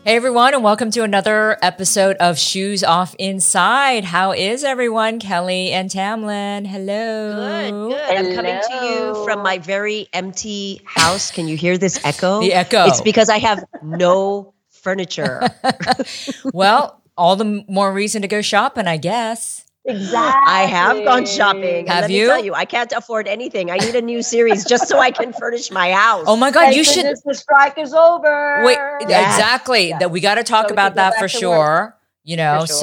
Hey everyone, and welcome to another episode of Shoes Off Inside. How is everyone? Kelly and Tamlin, hello. Good. I'm coming to you from my very empty house. Can you hear this echo? The echo. It's because I have no furniture. Well, all the more reason to go shopping, I guess. Exactly. I have gone shopping. Have Let you? me tell you, I can't afford anything. I need a new series just so I can furnish my house. Oh my God, Thank you should. goodness the strike is over. Wait, Yes. exactly. Yeah. That we got to talk So we about can go that back for to sure. You know, For sure.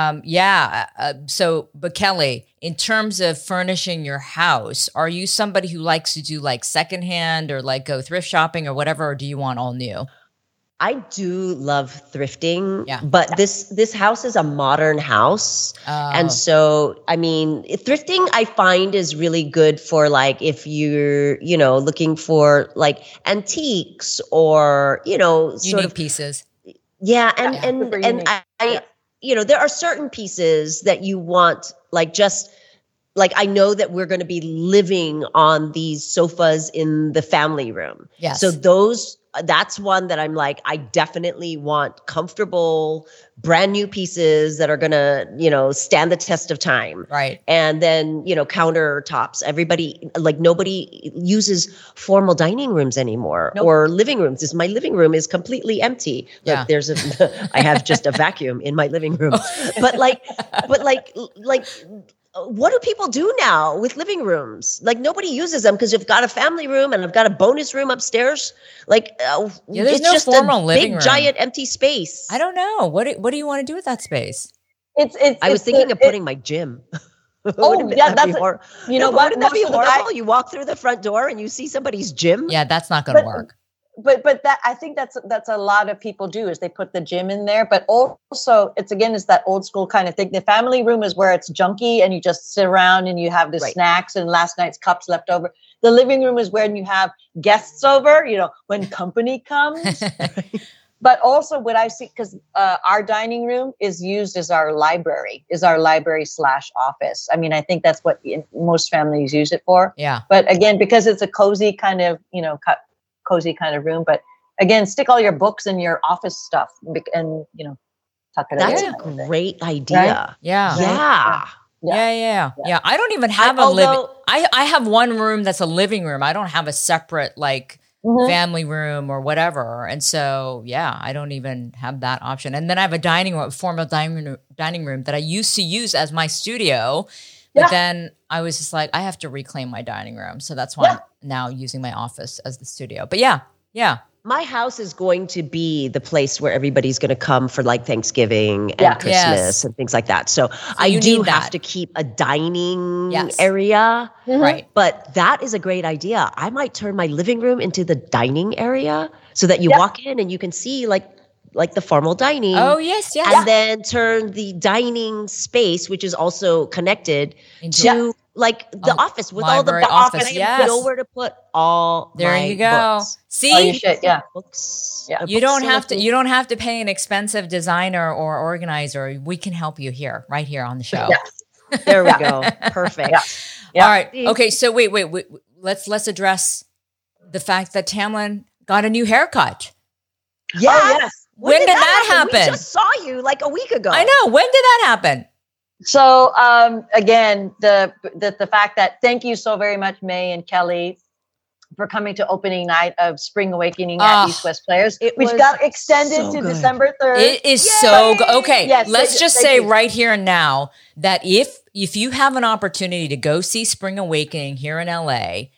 so, but Kelly, in terms of furnishing your house, are you somebody who likes to do like secondhand or like go thrift shopping or whatever, or do you want all new? I do love thrifting, Yeah. but this house is a modern house. Oh. And so, I mean, thrifting I find is really good for like if you're, looking for like antiques or, sort Unique of pieces. yeah, Super and unique. I there are certain pieces that you want like just like I know that we're going to be living on these sofas in the family room. Yes. So that's one that I'm like, I definitely want comfortable, brand new pieces that are going to, stand the test of time. Right. And then, countertops. Nobody uses formal dining rooms anymore or living rooms. My living room is completely empty. Yeah. I have just a vacuum in my living room. But what do people do now with living rooms? Like nobody uses them because you've got a family room and I've got a bonus room upstairs. There's it's no just formal a living big room. giant empty space. I don't know. What do you want to do with that space? I was thinking of putting my gym. Oh, yeah, that's horrible. you know what? Wouldn't that be Most of the horrible? You walk through the front door and you see somebody's gym. Yeah, that's not going to work. But that I think that's a lot of people do is they put the gym in there, but also it's that old school kind of thing. The family room is where it's junky and you just sit around and you have the snacks and last night's cups left over. The living room is when you have guests over, when company comes. But also what I see, because our dining room is used as our library / office. I mean, I think that's what most families use it for. Yeah. But again, because it's a cozy kind of, cozy kind of room. But again, stick all your books and your office stuff and, tuck it That's in. a great idea. Right? Yeah. Yeah. Yeah. I don't even have a living. I have one room that's a living room. I don't have a separate family room or whatever. And so, I don't even have that option. And then I have a formal dining room that I used to use as my studio. But then I was just like, I have to reclaim my dining room. So that's why I'm now using my office as the studio. But yeah. My house is going to be the place where everybody's going to come for like Thanksgiving and Christmas and things like that. So I do have to keep a dining area. Right. But that is a great idea. I might turn my living room into the dining area so that you walk in and you can see like the formal dining. Oh, yes. And then turn the dining space, which is also connected to like the office with all the library books. office, And I have nowhere to put all there my you go. books. See, Oh, you should, Books. Yeah. you don't have to pay an expensive designer or organizer. We can help you here, right here on the show. Yeah. There we go. Perfect. Yeah. All right. Okay. So wait. Let's address the fact that Tamlin got a new haircut. Yes. Oh, yes. When did that happen? We just saw you like a week ago. I know. When did that happen? So again, the fact that thank you so very much, May and Kelly, for coming to opening night of Spring Awakening at East West Players, which got extended to good. December 3rd. It is so good. Okay, Yes, let's just thank say you. right here and now that if you have an opportunity to go see Spring Awakening here in LA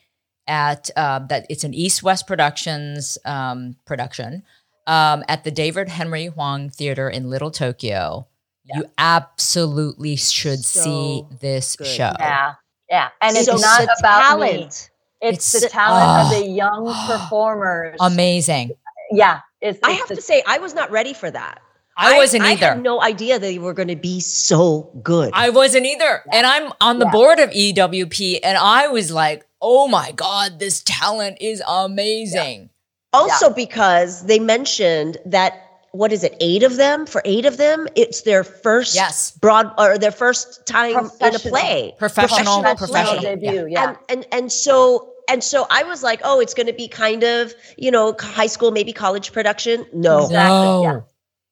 at that it's an East West Productions production at the David Henry Hwang Theater in Little Tokyo. You absolutely should see this show. Yeah. And it's So not the about talent. me. It's the talent of the young performers. Amazing. Yeah. I have to say, I was not ready for that. I wasn't either. I had no idea they were going to be so good. I wasn't either. And I'm on the board of EWP and I was like, oh my God, this talent is amazing. Also because they mentioned that, what is it, 8 of them? For 8 of them, it's their first their first time in a play. Professional debut. Yeah. And so I was like, oh, it's going to be kind of, high school, maybe college production. No. Exactly. Yeah.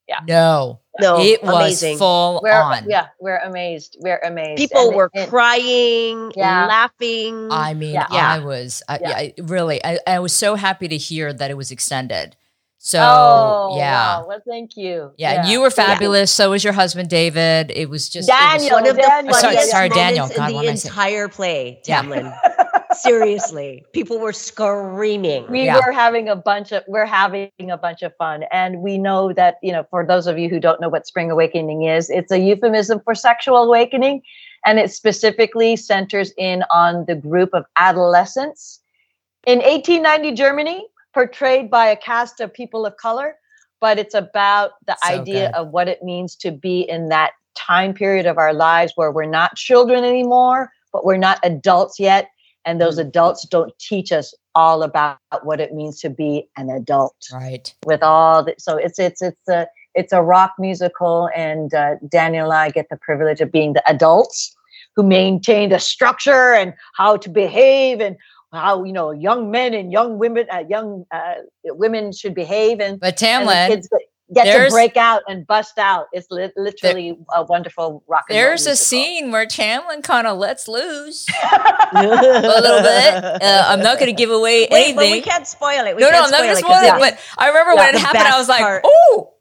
No, it was amazing. Full on. Yeah, we're amazed. We're amazed. People were crying, laughing. I mean, I was really. I was so happy to hear that it was extended. So wow. Well, thank you. Yeah, and you were fabulous. So was your husband, David. It was just Daniel. One of the funniest sorry, Daniel. God, in the entire play, Tamlin. Seriously, people were screaming. We're having a bunch of fun, and we know that, for those of you who don't know what Spring Awakening is, it's a euphemism for sexual awakening, and it specifically centers in on the group of adolescents in 1890 Germany, portrayed by a cast of people of color, but it's about the idea of what it means to be in that time period of our lives where we're not children anymore, but we're not adults yet. And those adults don't teach us all about what it means to be an adult. Right. With all that. So it's a rock musical, and Daniel and I get the privilege of being the adults who maintain the structure and how to behave and how, young men and young women should behave. But Tamlin, and the kids get to break out and bust out. It's literally a wonderful rock and roll There's a scene where Tamlin kind of lets loose a little bit. I'm not going to give away anything. But we can't spoil it. I'm not going to spoil it. But I remember when it happened, I was like, "Oh!"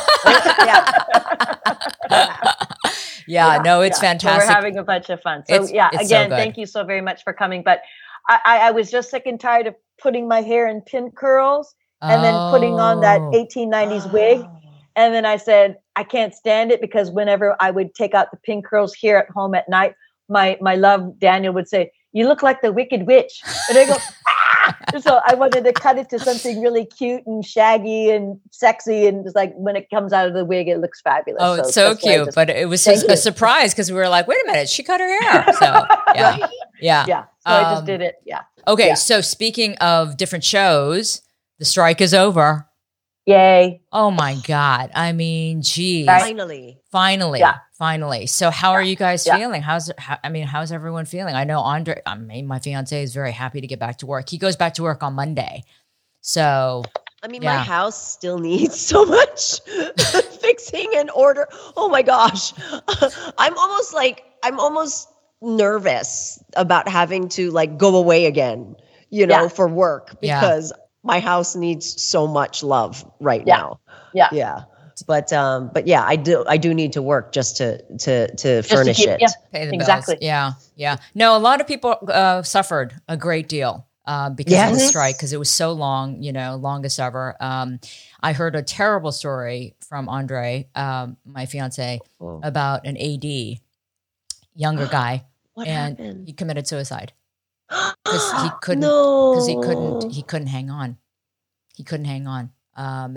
No, it's fantastic. So we're having a bunch of fun. So again, thank you so very much for coming. But I was just sick and tired of putting my hair in pin curls. And then putting on that 1890s wig. And then I said, I can't stand it, because whenever I would take out the pin curls here at home at night, my love, Daniel, would say, "You look like the Wicked Witch." And I go, ah! So I wanted to cut it to something really cute and shaggy and sexy. And it's like, when it comes out of the wig, it looks fabulous. Oh, it's so cute. But it was just a surprise, because we were like, wait a minute, she cut her hair. So, yeah. So I just did it. Yeah. Okay. So speaking of different shows, the strike is over. Yay. Oh my God. I mean, geez. Finally. Finally. So how are you guys feeling? How's everyone feeling? I know Andre, my fiance, is very happy to get back to work. He goes back to work on Monday. So my house still needs so much fixing and order. Oh my gosh. I'm almost nervous about having to go away again, for work, because my house needs so much love right now. Yeah. But I do need to work just to furnish it. Pay the bills. Yeah. No, a lot of people suffered a great deal because of the strike, because it was so long, longest ever. I heard a terrible story from Andre, my fiance, about an AD, younger guy, what and happened? He committed suicide. Because he couldn't hang on. He couldn't hang on. And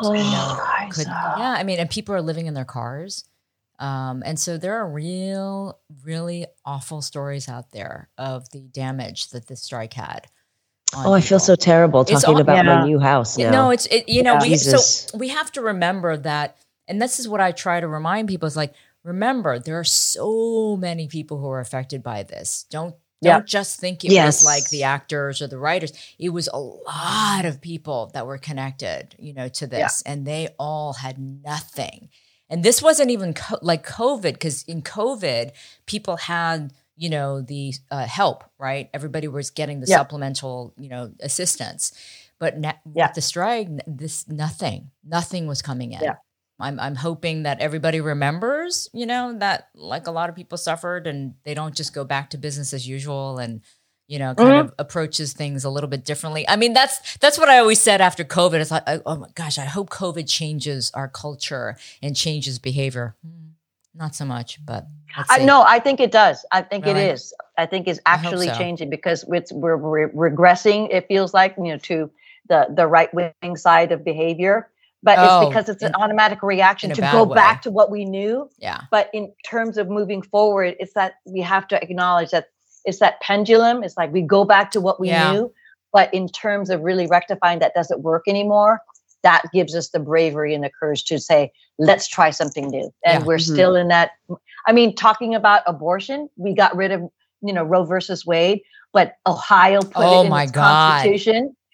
people are living in their cars. And so there are really awful stories out there of the damage that this strike had. I feel so terrible talking about my new house now. No, we have to remember that, and this is what I try to remind people, is remember, there are so many people who are affected by this. Don't just think it was like the actors or the writers. It was a lot of people that were connected, to this, and they all had nothing. And this wasn't even like COVID, because in COVID, people had, the help, right? Everybody was getting the supplemental, assistance. But with the strike, nothing was coming in. Yeah. I'm hoping that everybody remembers, that a lot of people suffered, and they don't just go back to business as usual and, kind of approaches things a little bit differently. I mean, that's what I always said after COVID. It's like, oh my gosh, I hope COVID changes our culture and changes behavior. Not so much, but I think it does. I think it is. I think it's actually changing, because we're regressing, it feels like, to the right wing side of behavior. But it's because it's an automatic reaction to go back to what we knew. Yeah. But in terms of moving forward, it's that we have to acknowledge that it's that pendulum. It's like we go back to what we knew. But in terms of really rectifying that doesn't work anymore, that gives us the bravery and the courage to say, let's try something new. And we're still in that. I mean, talking about abortion, we got rid of, Roe versus Wade, but Ohio put it in its constitution.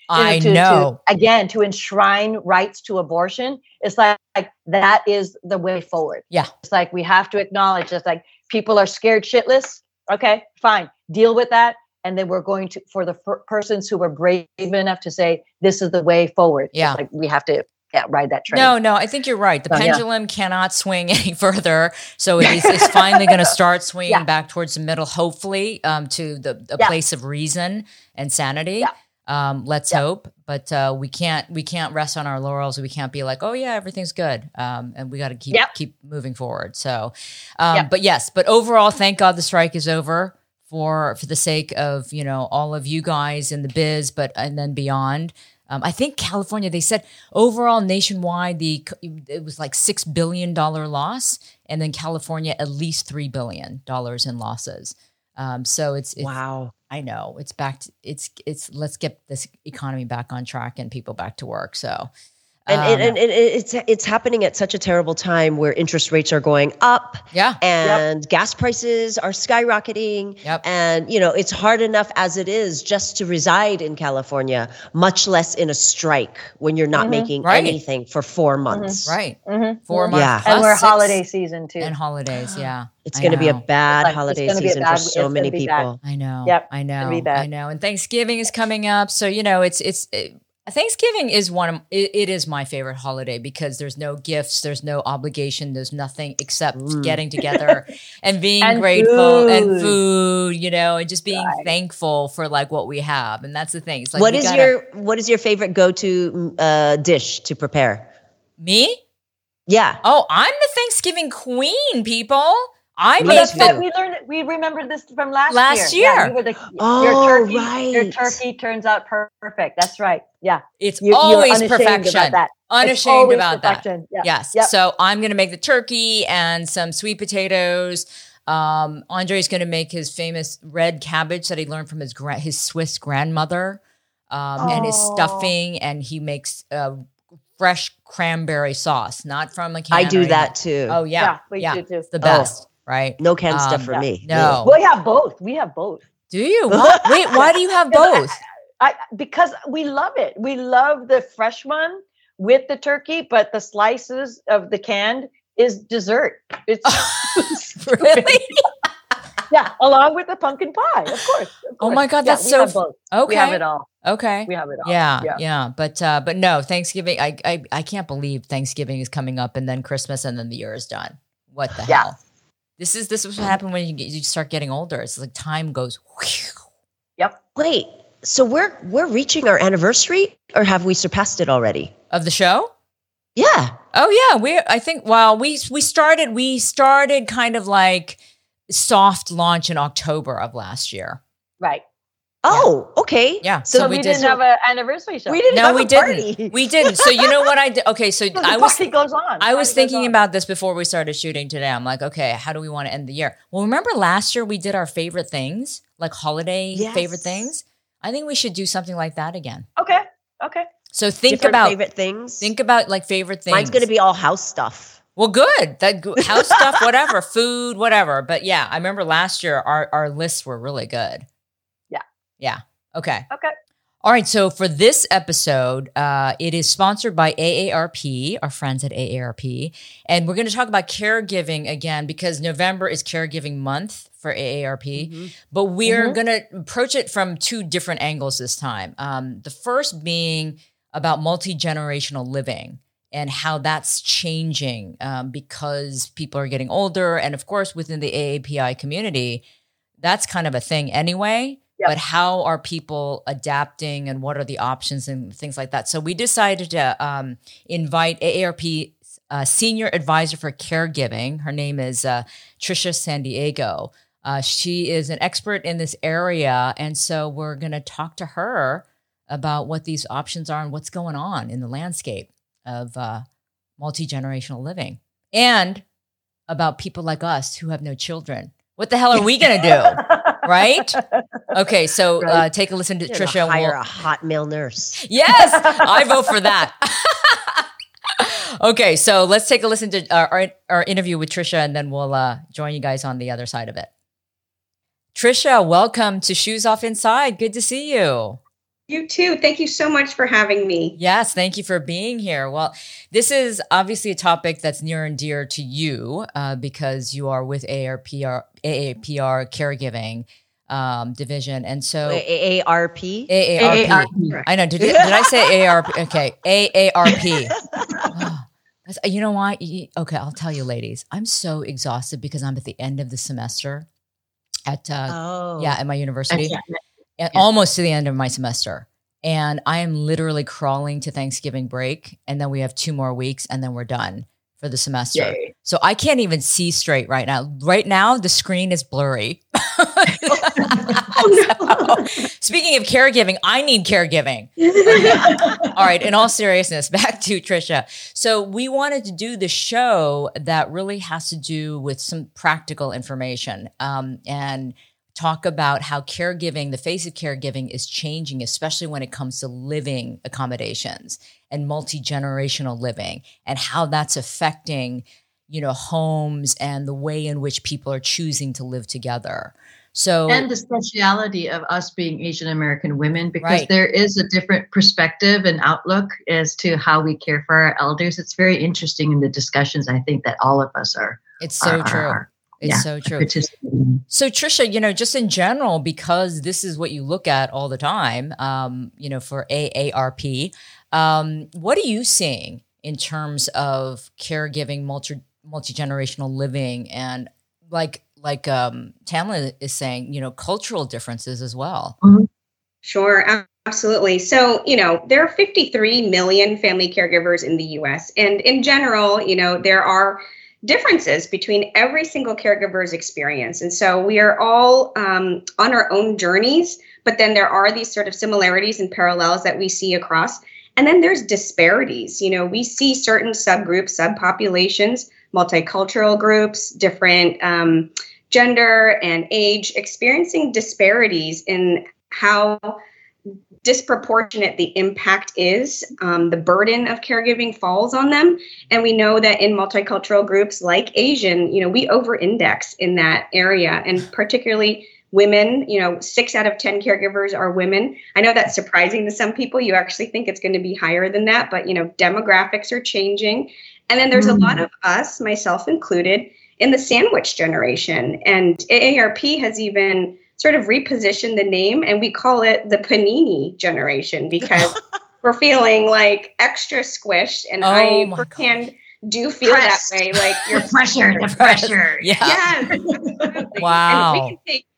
I know. To enshrine rights to abortion. It's like that is the way forward. Yeah. It's like we have to acknowledge it's like people are scared shitless. Okay, fine. Deal with that. And then we're going to, for the persons who were brave enough to say, this is the way forward. Yeah. It's like we have to ride that train. No, I think you're right. The pendulum cannot swing any further. So it's finally going to start swinging back towards the middle, hopefully, to the place of reason and sanity. Yeah. Let's hope, but we can't rest on our laurels. We can't be like, oh yeah, everything's good, and we got to keep moving forward. So, but overall, thank God the strike is over for the sake of all of you guys in the biz, and then beyond. I think California, they said overall nationwide, it was like $6 billion loss, and then California at least $3 billion in losses. So it's wow. I know it's back to it's let's get this economy back on track and people back to work. So and it's happening at such a terrible time where interest rates are going up, and gas prices are skyrocketing, and it's hard enough as it is just to reside in California, much less in a strike when you're not making anything for 4 months. Right, 4 months, and we're holiday season too, and holidays. Yeah, it's going to be a bad holiday season for so many people. I know. Yep, I know. I know. And Thanksgiving is coming up, so Thanksgiving is it is my favorite holiday because there's no gifts, there's no obligation, there's nothing except getting together and being grateful and food, and just being thankful for like what we have. And that's the thing. It's like, what is your favorite go-to dish to prepare? Me? Yeah. Oh, I'm the Thanksgiving queen, people. We remembered this from last year. Yeah, your turkey turns out perfect. That's right. Yeah. It's always perfection. About that. Unashamed about perfection. that. Yeah. Yes. So I'm going to make the turkey and some sweet potatoes. Andre's going to make his famous red cabbage that he learned from his Swiss grandmother, and his stuffing, and he makes fresh cranberry sauce, not from a can. I do that too. Oh yeah. We do too. It's the best. Right? No canned stuff for me. No. We have both. Do you? Wait, why do you have both? Because we love it. We love the fresh one with the turkey, but the slices of the canned is dessert. It's really? Yeah, along with the pumpkin pie, of course. Oh my God, that's so both. Okay. We have it all. Okay. We have it all. Yeah. But no, Thanksgiving. I can't believe Thanksgiving is coming up, and then Christmas, and then the year is done. What the hell? This is what happens when you start getting older. It's like time goes. Whew. Yep. Wait. So we're reaching our anniversary, or have we surpassed it already? Of the show? Yeah. Oh yeah. I think. Well, we started kind of like soft launch in October of last year. Right. Oh, okay. Yeah. So we didn't have an anniversary show. We didn't. We didn't. So you know what I did? Okay. So party goes on. I was thinking about this before we started shooting today. I'm like, okay, how do we want to end the year? Well, remember last year we did our favorite things, like holiday favorite things. I think we should do something like that again. Okay. So think Different about favorite things. Think about like favorite things. Mine's going to be all house stuff. Well, good. That house stuff, whatever, food, whatever. But yeah, I remember last year our lists were really good. Yeah. Okay. All right. So for this episode, it is sponsored by AARP, our friends at AARP. And we're going to talk about caregiving again because November is caregiving month for AARP. Mm-hmm. But we're going to approach it from two different angles this time. The first being about multi-generational living and how that's changing because people are getting older. And of course, within the AAPI community, that's kind of a thing anyway. Yep. But how are people adapting and what are the options and things like that? So we decided to invite AARP Senior Advisor for Caregiving. Her name is Tricia San Diego. She is an expert in this area. And so we're going to talk to her about what these options are and what's going on in the landscape of multi-generational living and about people like us who have no children. What the hell are we going to do? Right? Okay, so take a listen to Tricia. Hire a hot male nurse. Yes, I vote for that. Okay, so let's take a listen to our interview with Tricia, and then we'll join you guys on the other side of it. Tricia, welcome to Shoes Off Inside. Good to see you. You too. Thank you so much for having me. Yes, thank you for being here. Well, this is obviously a topic that's near and dear to you because you are with AARP Caregiving Division. And so AARP? AARP. I know. Did I say AARP? Okay. AARP. You know why? Okay, I'll tell you, ladies. I'm so exhausted because I'm at the end of the semester at my university. Almost to the end of my semester. And I am literally crawling to Thanksgiving break. And then we have 2 more weeks and then we're done for the semester. Yay. So I can't even see straight right now. Right now, the screen is blurry. So, speaking of caregiving, I need caregiving. All right. In all seriousness, back to Tricia. So we wanted to do the show that really has to do with some practical information and talk about how caregiving, the face of caregiving is changing, especially when it comes to living accommodations and multi-generational living and how that's affecting, homes and the way in which people are choosing to live together. So, and the speciality of us being Asian American women, because there is a different perspective and outlook as to how we care for our elders. It's very interesting in the discussions, I think, that all of us are. It's so true. It's so true. So Tricia, just in general, because this is what you look at all the time, for AARP, what are you seeing in terms of caregiving, multi-generational living, and like Tamla is saying, cultural differences as well? Mm-hmm. Sure, absolutely. So, there are 53 million family caregivers in the U.S. And in general, there are differences between every single caregiver's experience. And so we are all on our own journeys, but then there are these sort of similarities and parallels that we see across. And then there's disparities. We see certain subgroups, subpopulations, multicultural groups, different gender and age experiencing disparities in how disproportionate the impact is, the burden of caregiving falls on them. And we know that in multicultural groups like Asian, we over-index in that area, and particularly women, 6 out of 10 caregivers are women. I know that's surprising to some people. You actually think it's going to be higher than that, but demographics are changing. And then there's a lot of us, myself included, in the sandwich generation. And AARP has even sort of reposition the name, and we call it the panini generation because we're feeling like extra squished. And I firsthand do feel Pressed. That way. Like you're the pressure. Yeah. Yes. Wow. And we can take,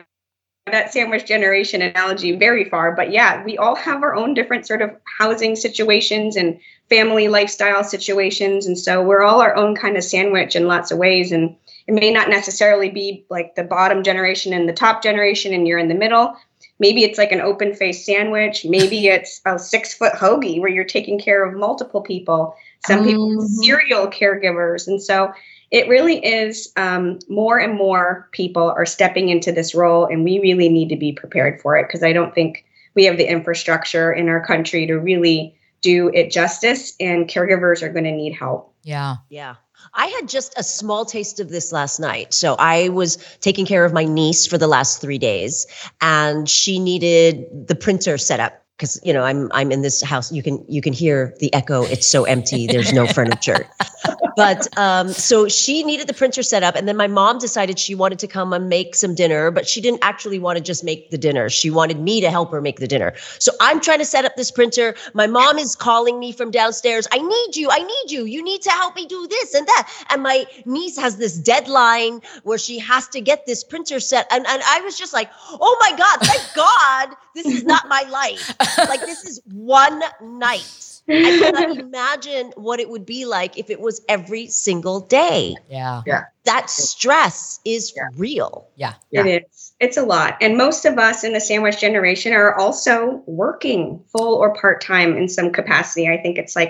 that sandwich generation analogy very far, but yeah, we all have our own different sort of housing situations and family lifestyle situations. And so we're all our own kind of sandwich in lots of ways. And it may not necessarily be like the bottom generation and the top generation and you're in the middle. Maybe it's like an open face sandwich. Maybe it's a 6-foot hoagie where you're taking care of multiple people. Some people are serial caregivers. And so it really is more and more people are stepping into this role, and we really need to be prepared for it because I don't think we have the infrastructure in our country to really do it justice, and caregivers are going to need help. Yeah. Yeah. I had just a small taste of this last night. So I was taking care of my niece for the last 3 days, and she needed the printer set up because, I'm in this house. You can hear the echo. It's so empty. There's no furniture. But so she needed the printer set up, and then my mom decided she wanted to come and make some dinner, but she didn't actually want to just make the dinner. She wanted me to help her make the dinner. So I'm trying to set up this printer. My mom is calling me from downstairs. I need you. You need to help me do this and that. And my niece has this deadline where she has to get this printer set. And I was just like, oh my God, thank God this is not my life. Like, this is one night. I cannot imagine what it would be like if it was every single day. Yeah. That stress is real. Yeah. It is. It's a lot. And most of us in the sandwich generation are also working full or part-time in some capacity. I think it's like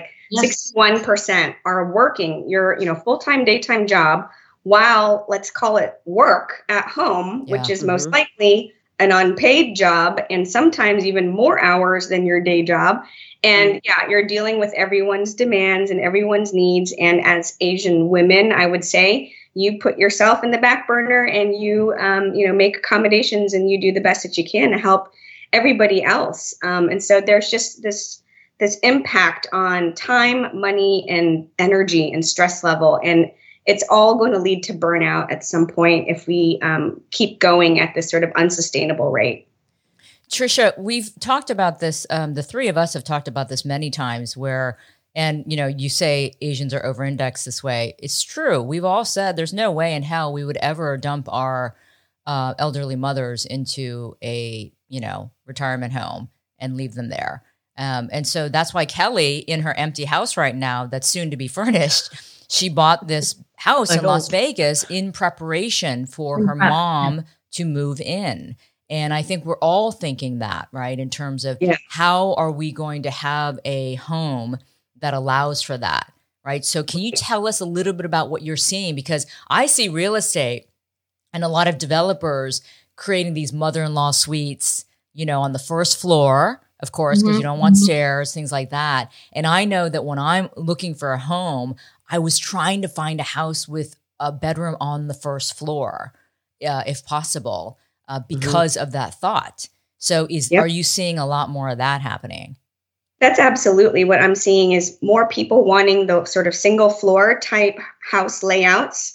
61% are working your, full-time, daytime job while, let's call it, work at home, which is most likely an unpaid job and sometimes even more hours than your day job. And you're dealing with everyone's demands and everyone's needs. And as Asian women, I would say you put yourself in the back burner and you, make accommodations and you do the best that you can to help everybody else. And so there's just this impact on time, money, and energy and stress level. And it's all going to lead to burnout at some point if we keep going at this sort of unsustainable rate. Tricia, we've talked about this. The three of us have talked about this many times and you say Asians are over-indexed this way. It's true. We've all said there's no way in hell we would ever dump our elderly mothers into a, retirement home and leave them there. And so that's why Kelly, in her empty house right now that's soon to be furnished, she bought this house in Las Vegas in preparation for her mom to move in. And I think we're all thinking that, right, in terms of how are we going to have a home that allows for that, right? So can you tell us a little bit about what you're seeing? Because I see real estate and a lot of developers creating these mother-in-law suites, on the first floor, of course, because you don't want stairs, things like that. And I know that when I'm looking for a home, I was trying to find a house with a bedroom on the first floor, if possible, because of that thought. So are you seeing a lot more of that happening? That's absolutely what I'm seeing is more people wanting the sort of single floor type house layouts.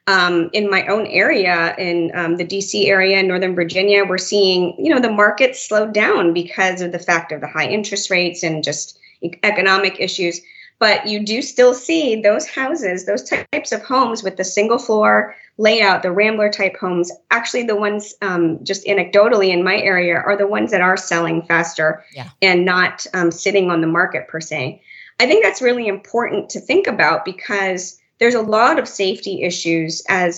In my own area, in the DC area, in Northern Virginia, we're seeing, the market slowed down because of the fact of the high interest rates and just economic issues. But you do still see those houses, those types of homes with the single floor layout, the Rambler type homes. Actually, the ones just anecdotally in my area are the ones that are selling faster and not sitting on the market per se. I think that's really important to think about because there's a lot of safety issues as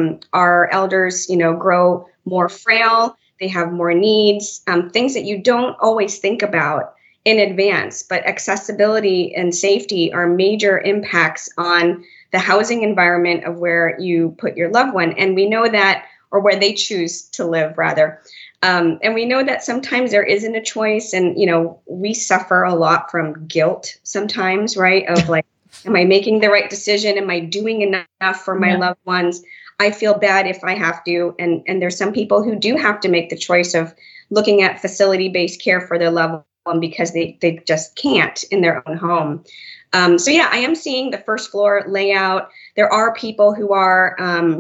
our elders, grow more frail. They have more needs, things that you don't always think about in advance. But accessibility and safety are major impacts on the housing environment of where you put your loved one. And we know that, or where they choose to live, rather. And we know that sometimes there isn't a choice. And, we suffer a lot from guilt sometimes, right? Of like, am I making the right decision? Am I doing enough for my loved ones? I feel bad if I have to. And there's some people who do have to make the choice of looking at facility-based care for their loved one because they just can't in their own home. So I am seeing the first floor layout. There are people who are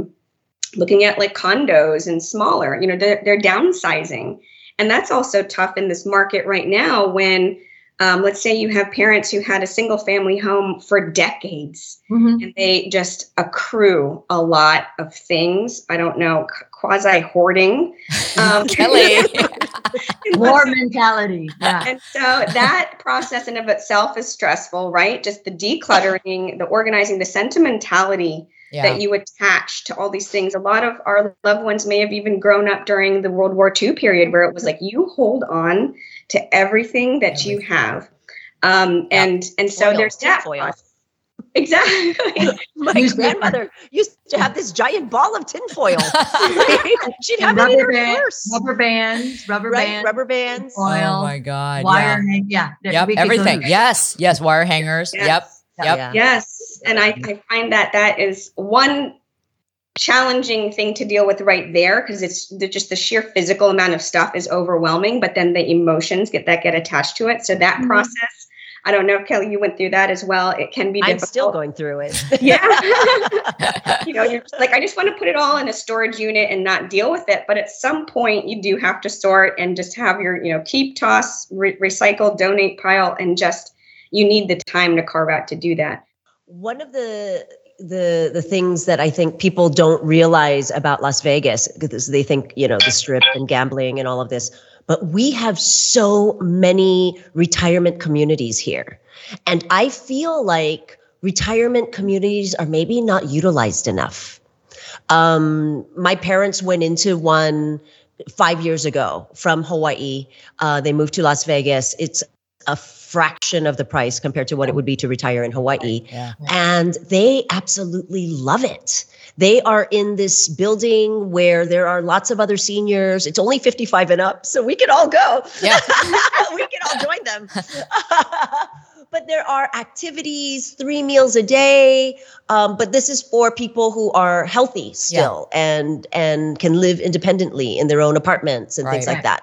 looking at like condos and smaller, they're downsizing. And that's also tough in this market right now when let's say you have parents who had a single family home for decades and they just accrue a lot of things. I don't know, quasi hoarding. Kelly. War mentality. Yeah. And so that process in of itself is stressful, right? Just the decluttering, the organizing, the sentimentality that you attach to all these things. A lot of our loved ones may have even grown up during the World War II period where it was like you hold on to everything that you have. And so there's that. Exactly. My grandmother used to have this giant ball of tinfoil. She'd have it in her purse. Rubber bands. Oil. Oh my God. Wire. Everything. Yes. Wire hangers. Yes. Yep. Yes. And I find that is one challenging thing to deal with right there because it's just the sheer physical amount of stuff is overwhelming, but then the emotions get attached to it. So that process, I don't know if Kelly, you went through that as well. It can be difficult. I'm still going through it. Yeah. You're just like, I just want to put it all in a storage unit and not deal with it. But at some point you do have to sort and just have your, keep, toss, recycle, donate pile, and just, you need the time to carve out to do that. One of the things that I think people don't realize about Las Vegas, because they think, the strip and gambling and all of this, but we have so many retirement communities here. And I feel like retirement communities are maybe not utilized enough. My parents went into one 5 years ago from Hawaii. They moved to Las Vegas. It's a fraction of the price compared to what it would be to retire in Hawaii. Yeah. And they absolutely love it. They are in this building where there are lots of other seniors. It's only 55 and up, so we can all go. Yeah. We can all join them. But there are activities, 3 meals a day. But this is for people who are healthy still and can live independently in their own apartments and things like that.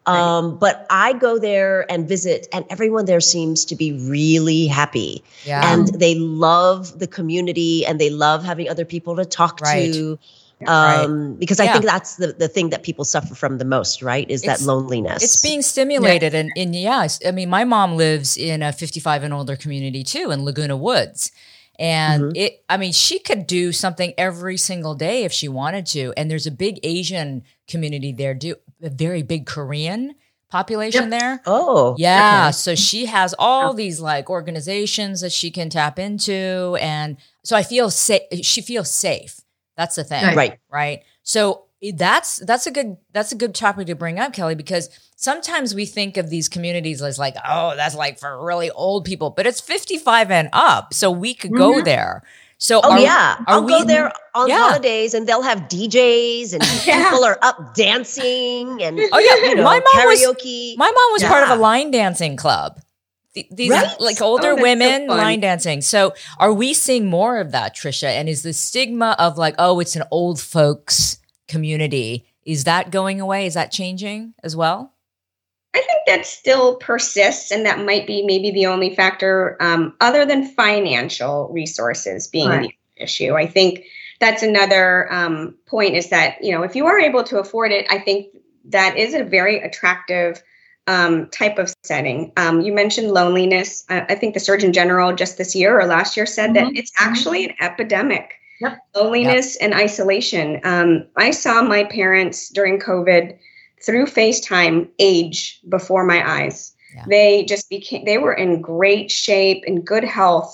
But I go there and visit, and everyone there seems to be really happy. Yeah. And they love the community, and they love having other people to talk to. Because I think that's the thing that people suffer from the most, right? Is that loneliness. It's being stimulated. And I mean, my mom lives in a 55 and older community too, in Laguna Woods. And she could do something every single day if she wanted to. And there's a big Asian community there, a very big Korean population there. Oh, yeah. Okay. So she has all these like organizations that she can tap into. And so I feel she feels safe. That's the thing. Right. So that's a good topic to bring up, Kelly, because sometimes we think of these communities as like, oh, that's like for really old people, but it's 55 and up. So we could go there. So I'll go there on holidays, and they'll have DJs and people are up dancing and my mom karaoke. My mom was part of a line dancing club. These like older women line dancing. So are we seeing more of that, Trisha? And is the stigma of like, oh, it's an old folks community, is that going away? Is that changing as well? I think that still persists, and that might be maybe the only factor other than financial resources being the issue. I think that's another point, is that, if you are able to afford it, I think that is a very attractive type of setting. You mentioned loneliness. I think the Surgeon General just this year or last year said that it's actually an epidemic. Loneliness and isolation. I saw my parents during COVID through FaceTime age before my eyes. Yeah. They were in great shape and good health,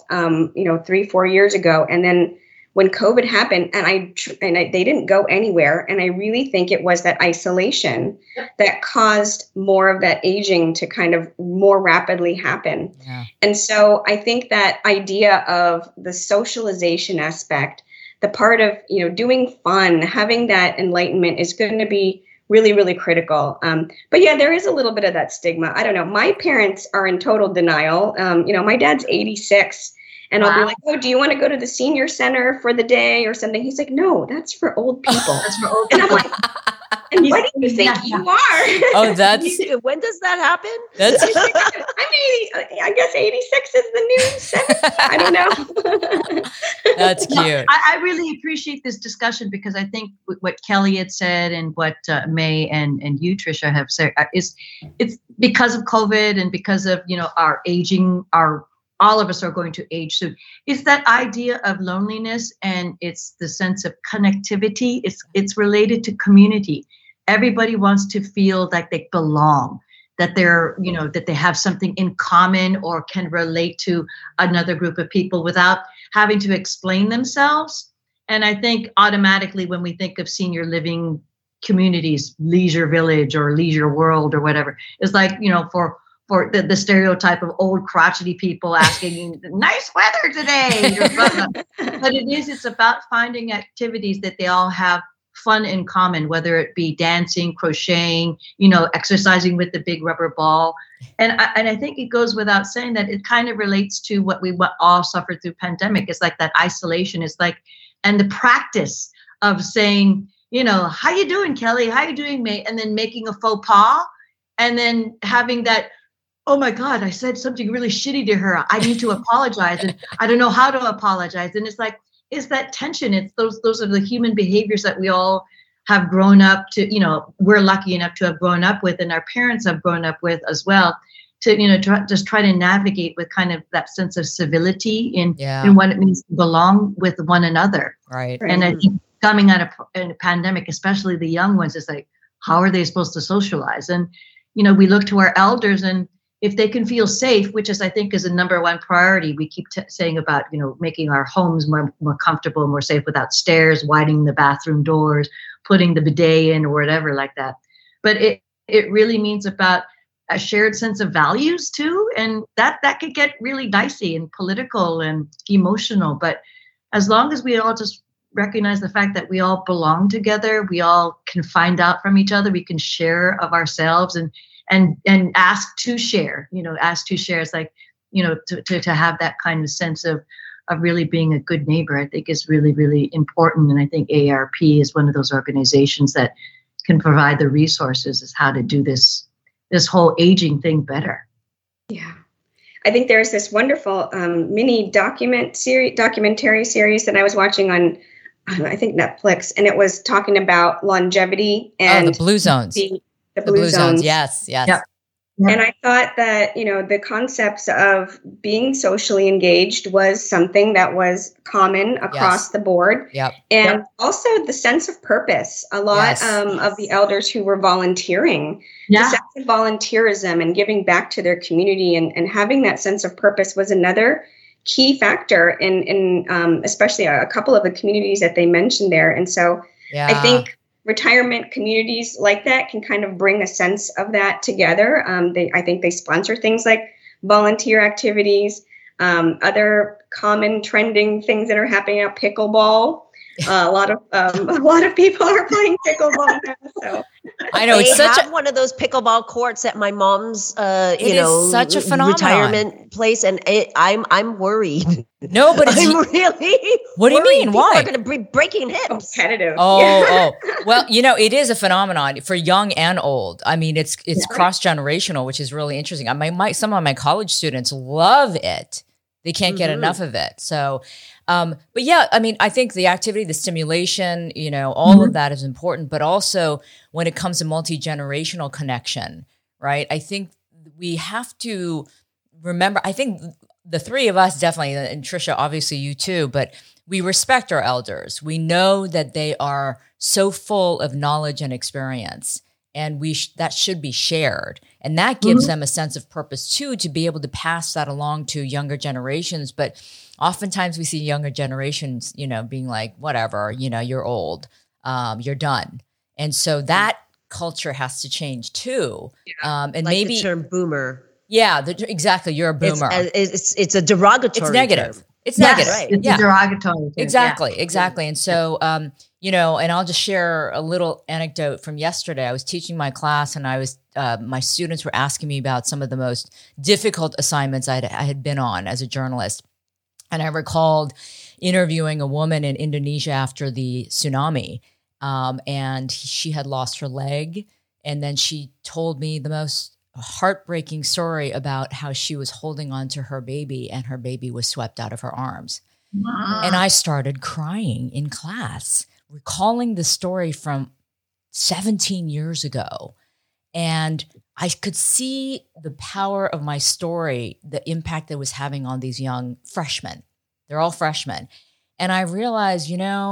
3-4 years ago. And then when COVID happened they didn't go anywhere. And I really think it was that isolation that caused more of that aging to kind of more rapidly happen. Yeah. And so I think that idea of the socialization aspect, the part of, doing fun, having that enlightenment is going to be really, really critical. But yeah, there is a little bit of that stigma. I don't know. My parents are in total denial. My dad's 86. And I'll be like, oh, do you want to go to the senior center for the day or something? He's like, no, that's for old people. That's for old people. And I'm like, and what do you think you are? Oh, when does that happen? I guess 86 is the new 70. I don't know. That's cute. I really appreciate this discussion, because I think what Kelly had said and what May and you, Trisha, have said is it's because of COVID and because of, our aging, all of us are going to age soon. It's that idea of loneliness, and it's the sense of connectivity. It's related to community. Everybody wants to feel like they belong, that they're, that they have something in common or can relate to another group of people without having to explain themselves. And I think automatically when we think of senior living communities, Leisure Village or Leisure World or whatever, it's like, for the stereotype of old crotchety people asking, nice weather today. But it's about finding activities that they all have fun in common, whether it be dancing, crocheting, exercising with the big rubber ball. And I think it goes without saying that it kind of relates to what we all suffered through pandemic. It's like that isolation. It's like, and the practice of saying, how you doing, Kelly? How you doing, May? And then making a faux pas, and then having that, oh my God, I said something really shitty to her. I need to apologize. And I don't know how to apologize. And it's like, it's that tension. It's those are the human behaviors that we all have grown up to, we're lucky enough to have grown up with, and our parents have grown up with as well, to, just try to navigate with kind of that sense of civility in what it means to belong with one another. Right. And I think coming out of a pandemic, especially the young ones, it's like, how are they supposed to socialize? And, we look to our elders, and if they can feel safe, which is, I think, is a number one priority. We keep saying about, making our homes more comfortable, more safe without stairs, widening the bathroom doors, putting the bidet in or whatever like that. But it really means about a shared sense of values too. And that could get really dicey and political and emotional. But as long as we all just recognize the fact that we all belong together, we all can find out from each other, we can share of ourselves and ask to share, It's like, to have that kind of sense of really being a good neighbor, I think is really, really important. And I think AARP is one of those organizations that can provide the resources as how to do this this whole aging thing better. Yeah. I think there's this wonderful mini documentary series that I was watching on, I think Netflix, and it was talking about longevity and the blue zones. The blue zones. Yes. Yep. And I thought that, the concepts of being socially engaged was something that was common across the board. Yep. And also the sense of purpose. A lot of the elders who were volunteering, the sense of volunteerism and giving back to their community and having that sense of purpose was another key factor in especially a couple of the communities that they mentioned there. And so I think retirement communities like that can kind of bring a sense of that together. I think they sponsor things like volunteer activities, other common trending things that are happening at pickleball. A lot of people are playing pickleball now. So I know they have one of those pickleball courts at my mom's, such a phenomenon. Retirement place, and I'm worried. No, but I'm really. What do you mean? People Why? are going to be breaking hips. Competitive. Oh. Well, it is a phenomenon for young and old. I mean, it's cross-generational, which is really interesting. Some of my college students love it. They can't get enough of it. So, but yeah, I mean, I think the activity, the stimulation, all of that is important, but also when it comes to multi-generational connection, right? I think we have to remember, I think the three of us definitely, and Trisha, obviously you too, but we respect our elders. We know that they are so full of knowledge and experience, and that should be shared. And that gives them a sense of purpose too, to be able to pass that along to younger generations. But oftentimes we see younger generations, being like, whatever, you're old, you're done. And so that culture has to change too. And like maybe the term boomer. Yeah, exactly. You're a boomer. It's a derogatory. It's negative. Term. It's negative. Right. It's a derogatory. Exactly. And so, and I'll just share a little anecdote from yesterday. I was teaching my class, and my students were asking me about some of the most difficult assignments I had been on as a journalist. And I recalled interviewing a woman in Indonesia after the tsunami, and she had lost her leg. And then she told me the most heartbreaking story about how she was holding on to her baby and her baby was swept out of her arms. And I started crying in class, recalling the story from 17 years ago. And I could see the power of my story, the impact that it was having on these young freshmen. They're all freshmen. And I realized,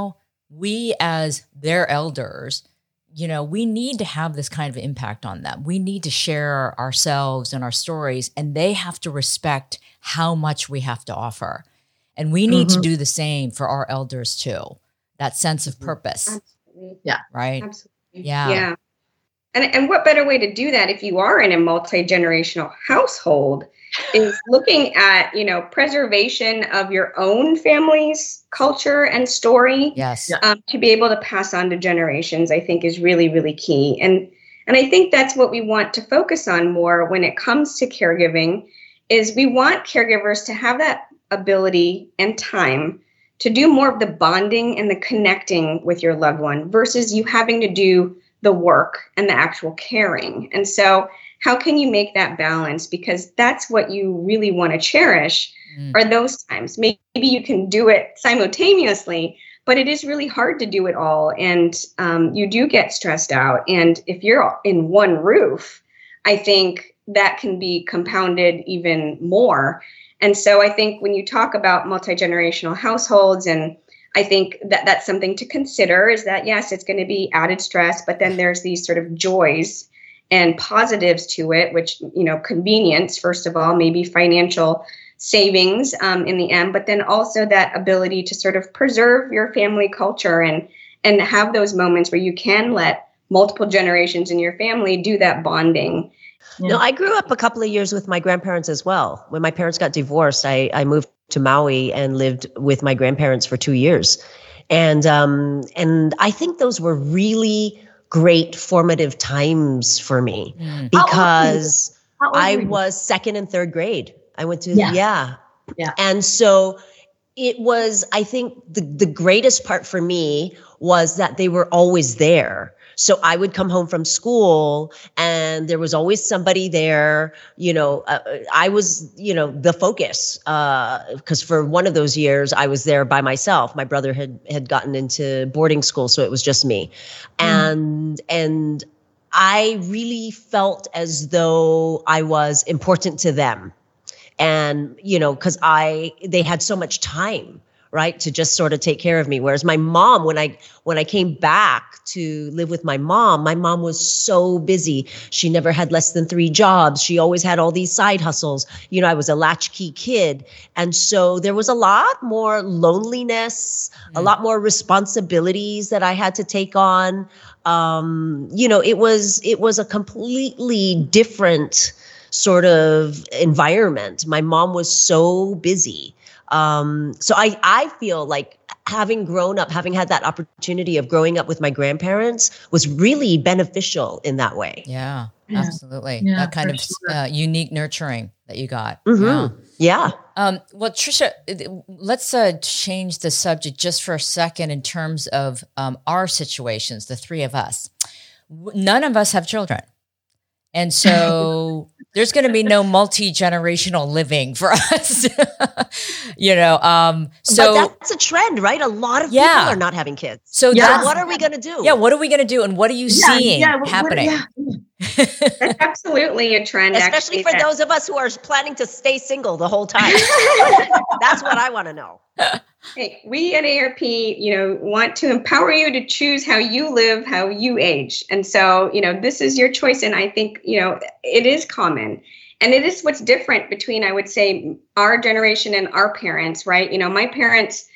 we as their elders, we need to have this kind of impact on them. We need to share ourselves and our stories, and they have to respect how much we have to offer. And we need to do the same for our elders too. That sense of purpose. Absolutely. Yeah. Right? Absolutely. Yeah. And what better way to do that if you are in a multi-generational household is looking at, preservation of your own family's culture and story. Yes. To be able to pass on to generations, I think is really, really key. And I think that's what we want to focus on more when it comes to caregiving is we want caregivers to have that ability and time to do more of the bonding and the connecting with your loved one versus you having to do the work and the actual caring. And so how can you make that balance? Because that's what you really want to cherish are those times. Maybe you can do it simultaneously, but it is really hard to do it all. And you do get stressed out. And if you're in one roof, I think that can be compounded even more. And so I think when you talk about multi-generational households, and I think that that's something to consider is that, yes, it's going to be added stress, but then there's these sort of joys and positives to it, which, convenience, first of all, maybe financial savings in the end, but then also that ability to sort of preserve your family culture and have those moments where you can let multiple generations in your family do that bonding. Yeah. No, I grew up a couple of years with my grandparents as well. When my parents got divorced, I moved to Maui and lived with my grandparents for 2 years. And I think those were really great formative times for me because I was second and third grade. I went to, yeah. And so it was, I think the greatest part for me was that they were always there. So I would come home from school and there was always somebody there. I was, the focus, because for one of those years I was there by myself. My brother had gotten into boarding school, so it was just me. And I really felt as though I was important to them. And, because they had so much time, right, to just sort of take care of me. Whereas my mom, when I came back to live with my mom was so busy. She never had less than 3 jobs. She always had all these side hustles. I was a latchkey kid. And so there was a lot more loneliness, a lot more responsibilities that I had to take on. It was a completely different sort of environment. My mom was so busy. So I feel like having grown up, having had that opportunity of growing up with my grandparents was really beneficial in that way. Yeah, absolutely. Yeah, that kind of unique nurturing that you got. Mm-hmm. Yeah. Well, Trisha, let's change the subject just for a second in terms of our situations, the 3 of us. None of us have children. And so there's going to be no multi-generational living for us, So but that's a trend, right? A lot of people are not having kids. So what are we going to do? Yeah, what are we going to do, and what are you seeing happening? That's absolutely a trend, especially for those of us who are planning to stay single the whole time. That's what I want to know. Hey, we at ARP, want to empower you to choose how you live, how you age. And so, this is your choice. And I think, it is common. And it is what's different between, I would say, our generation and our parents, right? My parents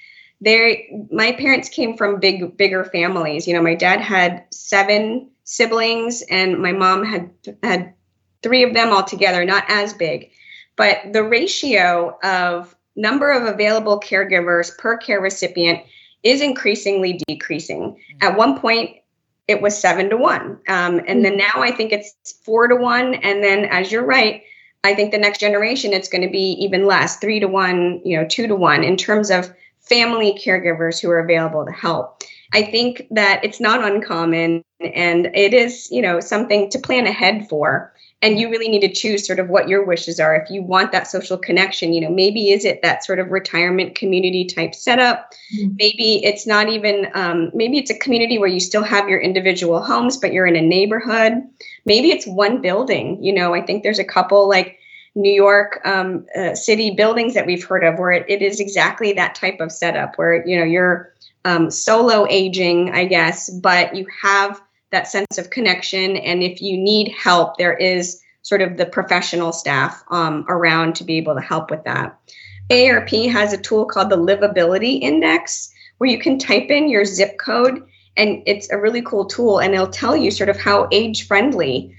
came from bigger families. My dad had 7 siblings and my mom had 3 of them all together, not as big. But the ratio of number of available caregivers per care recipient is increasingly decreasing. At one point, it was 7-1. And then now I think it's 4-1. And then, as you're right, I think the next generation, it's going to be even less, 3-1, 2-1 in terms of family caregivers who are available to help. I think that it's not uncommon and it is, something to plan ahead for. And you really need to choose sort of what your wishes are. If you want that social connection, maybe is it that sort of retirement community type setup? Maybe it's not even, maybe it's a community where you still have your individual homes, but you're in a neighborhood. Maybe it's one building. I think there's a couple like New York city buildings that we've heard of where it is exactly that type of setup where, you're solo aging, I guess, but you have that sense of connection. And if you need help, there is sort of the professional staff around to be able to help with that. ARP has a tool called the Livability Index, where you can type in your zip code, and it's a really cool tool, and it'll tell you sort of how age-friendly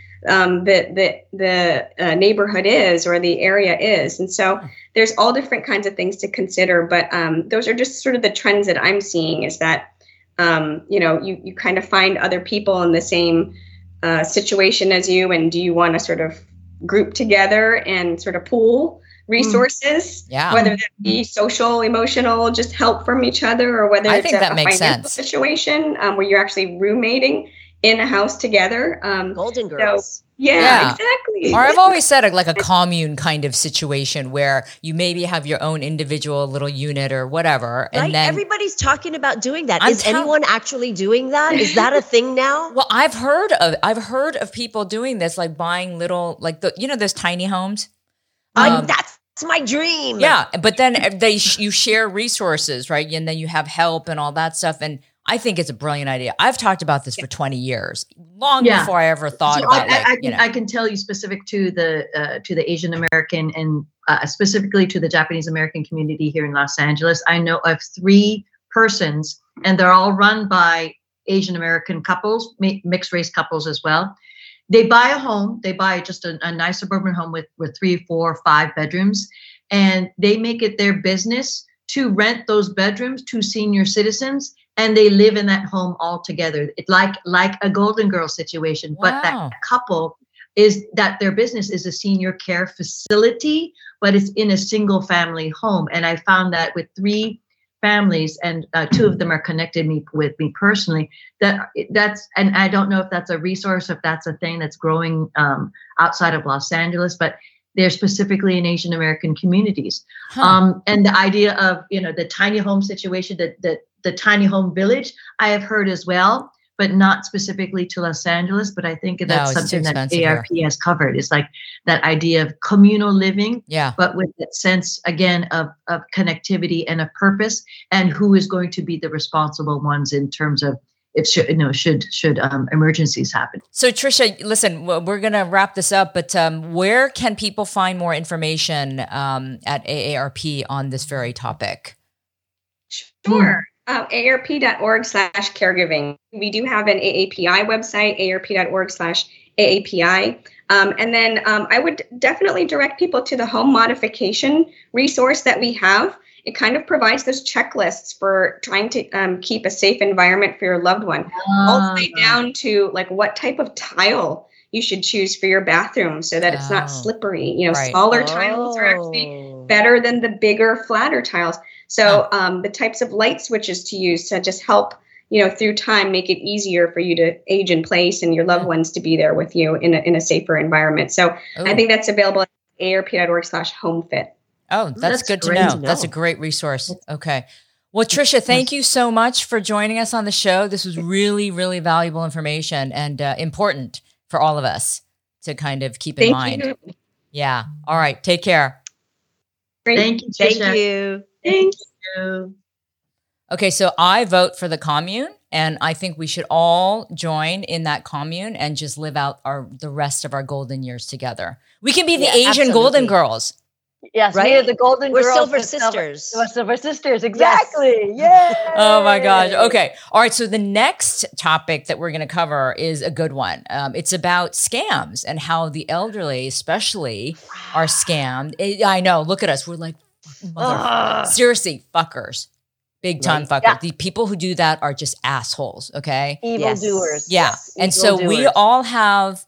the neighborhood is or the area is. And so there's all different kinds of things to consider, but those are just sort of the trends that I'm seeing is that you kind of find other people in the same situation as you, and do you want to sort of group together and sort of pool resources, whether that be social, emotional, just help from each other, or whether it's a financial situation where you're actually roommating in a house together. Golden Girls. So, yeah, exactly. Or I've always said like a commune kind of situation where you maybe have your own individual little unit or whatever. And then everybody's talking about doing that. Is anyone actually doing that? Is that a thing now? Well, I've heard of people doing this, like buying little, like those tiny homes. That's my dream. Yeah. But then you share resources, right? And then you have help and all that stuff. And I think it's a brilliant idea. I've talked about this for 20 years, long before I ever thought about it. I can tell you specific to the Asian American and specifically to the Japanese American community here in Los Angeles. I know of 3 persons, and they're all run by Asian American couples, mixed race couples as well. They buy a home. They buy just a nice suburban home with 3, 4, 5 bedrooms, and they make it their business to rent those bedrooms to senior citizens. And they live in that home all together. It's like a Golden Girl situation. Wow. But that couple is that their business is a senior care facility, but it's in a single family home. And I found that with 3 families, and two of them are connected with me personally. That's, and I don't know if that's a resource, if that's a thing that's growing outside of Los Angeles, but they're specifically in Asian American communities. And the idea of, the tiny home situation, the tiny home village, I have heard as well, but not specifically to Los Angeles. But I think that's something that AARP has covered. It's like that idea of communal living, but with that sense, again, of connectivity and a purpose, and who is going to be the responsible ones in terms of if should emergencies happen. So Tricia, listen, we're going to wrap this up, but where can people find more information at AARP on this very topic? Sure. AARP.org/caregiving. We do have an AAPI website, AARP.org/AAPI. And then I would definitely direct people to the home modification resource that we have. It kind of provides those checklists for trying to keep a safe environment for your loved one, all the way down to like what type of tile you should choose for your bathroom so that it's not slippery. Smaller tiles are actually better than the bigger, flatter tiles. So the types of light switches to use to just help, through time, make it easier for you to age in place and your loved ones to be there with you in a safer environment. So I think that's available at AARP.org/homefit. Oh, that's good to know. That's a great resource. Okay. Well, Tricia, thank you so much for joining us on the show. This was really, really valuable information and important for all of us to kind of keep in mind. Thank you. Yeah. All right. Take care. Great. Thank you, Tricia. Thank you. Thank you. Okay. So I vote for the commune, and I think we should all join in that commune and just live out the rest of our golden years together. We can be the Asian Golden Girls. Yes, right? we are the Golden Girls. We're Silver Sisters. We're Silver Sisters, exactly. Yes. Yeah. Oh my gosh. Okay. All right. So the next topic that we're going to cover is a good one. It's about scams and how the elderly, especially, are scammed. I know. Look at us. We're like, seriously, fuckers. Big time fuckers. Yeah. The people who do that are just assholes. Okay. Evildoers. Yeah. Yes. And so we all have,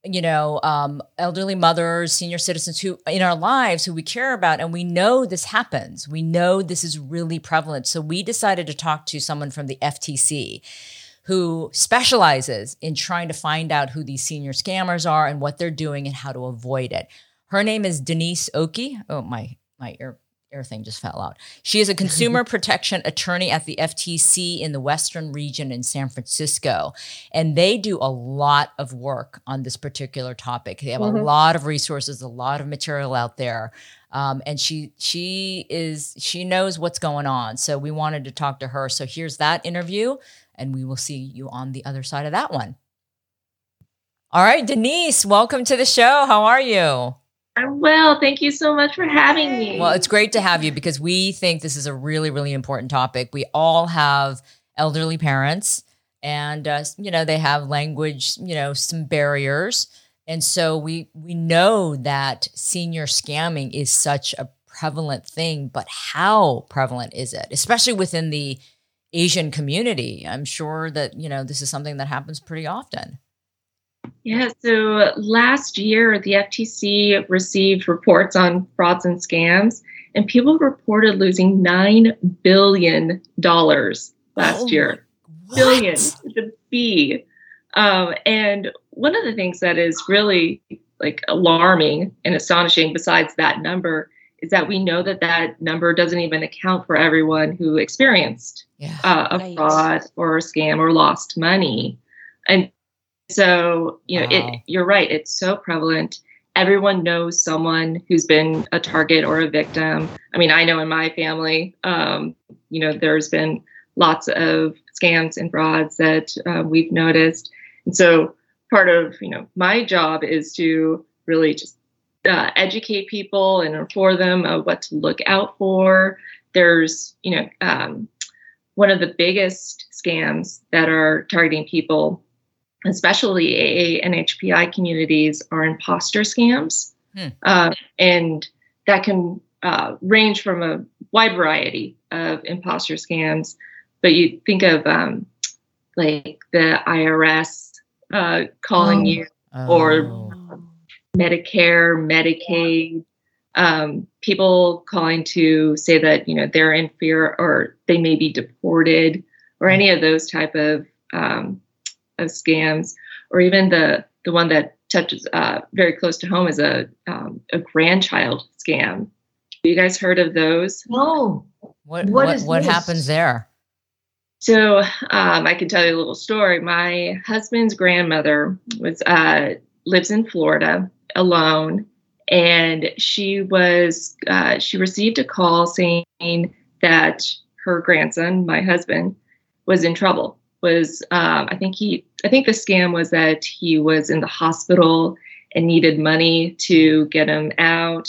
elderly mothers, senior citizens who in our lives who we care about, and we know this happens. We know this is really prevalent. So we decided to talk to someone from the FTC who specializes in trying to find out who these senior scammers are and what they're doing and how to avoid it. Her name is Denise Oki. Oh, my ear thing just fell out. She is a consumer protection attorney at the FTC in the Western region in San Francisco. And they do a lot of work on this particular topic. They have a lot of resources, a lot of material out there. And she knows what's going on. So we wanted to talk to her. So here's that interview, and we will see you on the other side of that one. All right, Denise, welcome to the show. How are you? I'm well. Thank you so much for having me. Well, it's great to have you because we think this is a really, really important topic. We all have elderly parents and, they have language, some barriers. And so we know that senior scamming is such a prevalent thing, but how prevalent is it? Especially within the Asian community. I'm sure that, this is something that happens pretty often. Yeah, so last year, the FTC received reports on frauds and scams, and people reported losing $9 billion last year. What? Billion, with a B. And one of the things that is really alarming and astonishing besides that number is that we know that number doesn't even account for everyone who experienced a fraud or a scam or lost money. And so, you're right. It's so prevalent. Everyone knows someone who's been a target or a victim. I mean, I know in my family, there's been lots of scams and frauds that we've noticed. And so part of, my job is to really just educate people and inform them of what to look out for. There's, one of the biggest scams that are targeting people, especially AA and HPI communities, are imposter scams. And that can range from a wide variety of imposter scams. But you think of the IRS calling you, or Medicare, Medicaid, people calling to say that, they're in fear or they may be deported or any of those type of scams, or even the one that touches very close to home is a grandchild scam. Have you guys heard of those? No. What happens there? So I can tell you a little story. My husband's grandmother lives in Florida alone, and she received a call saying that her grandson, my husband, was in trouble. I think the scam was that he was in the hospital and needed money to get him out,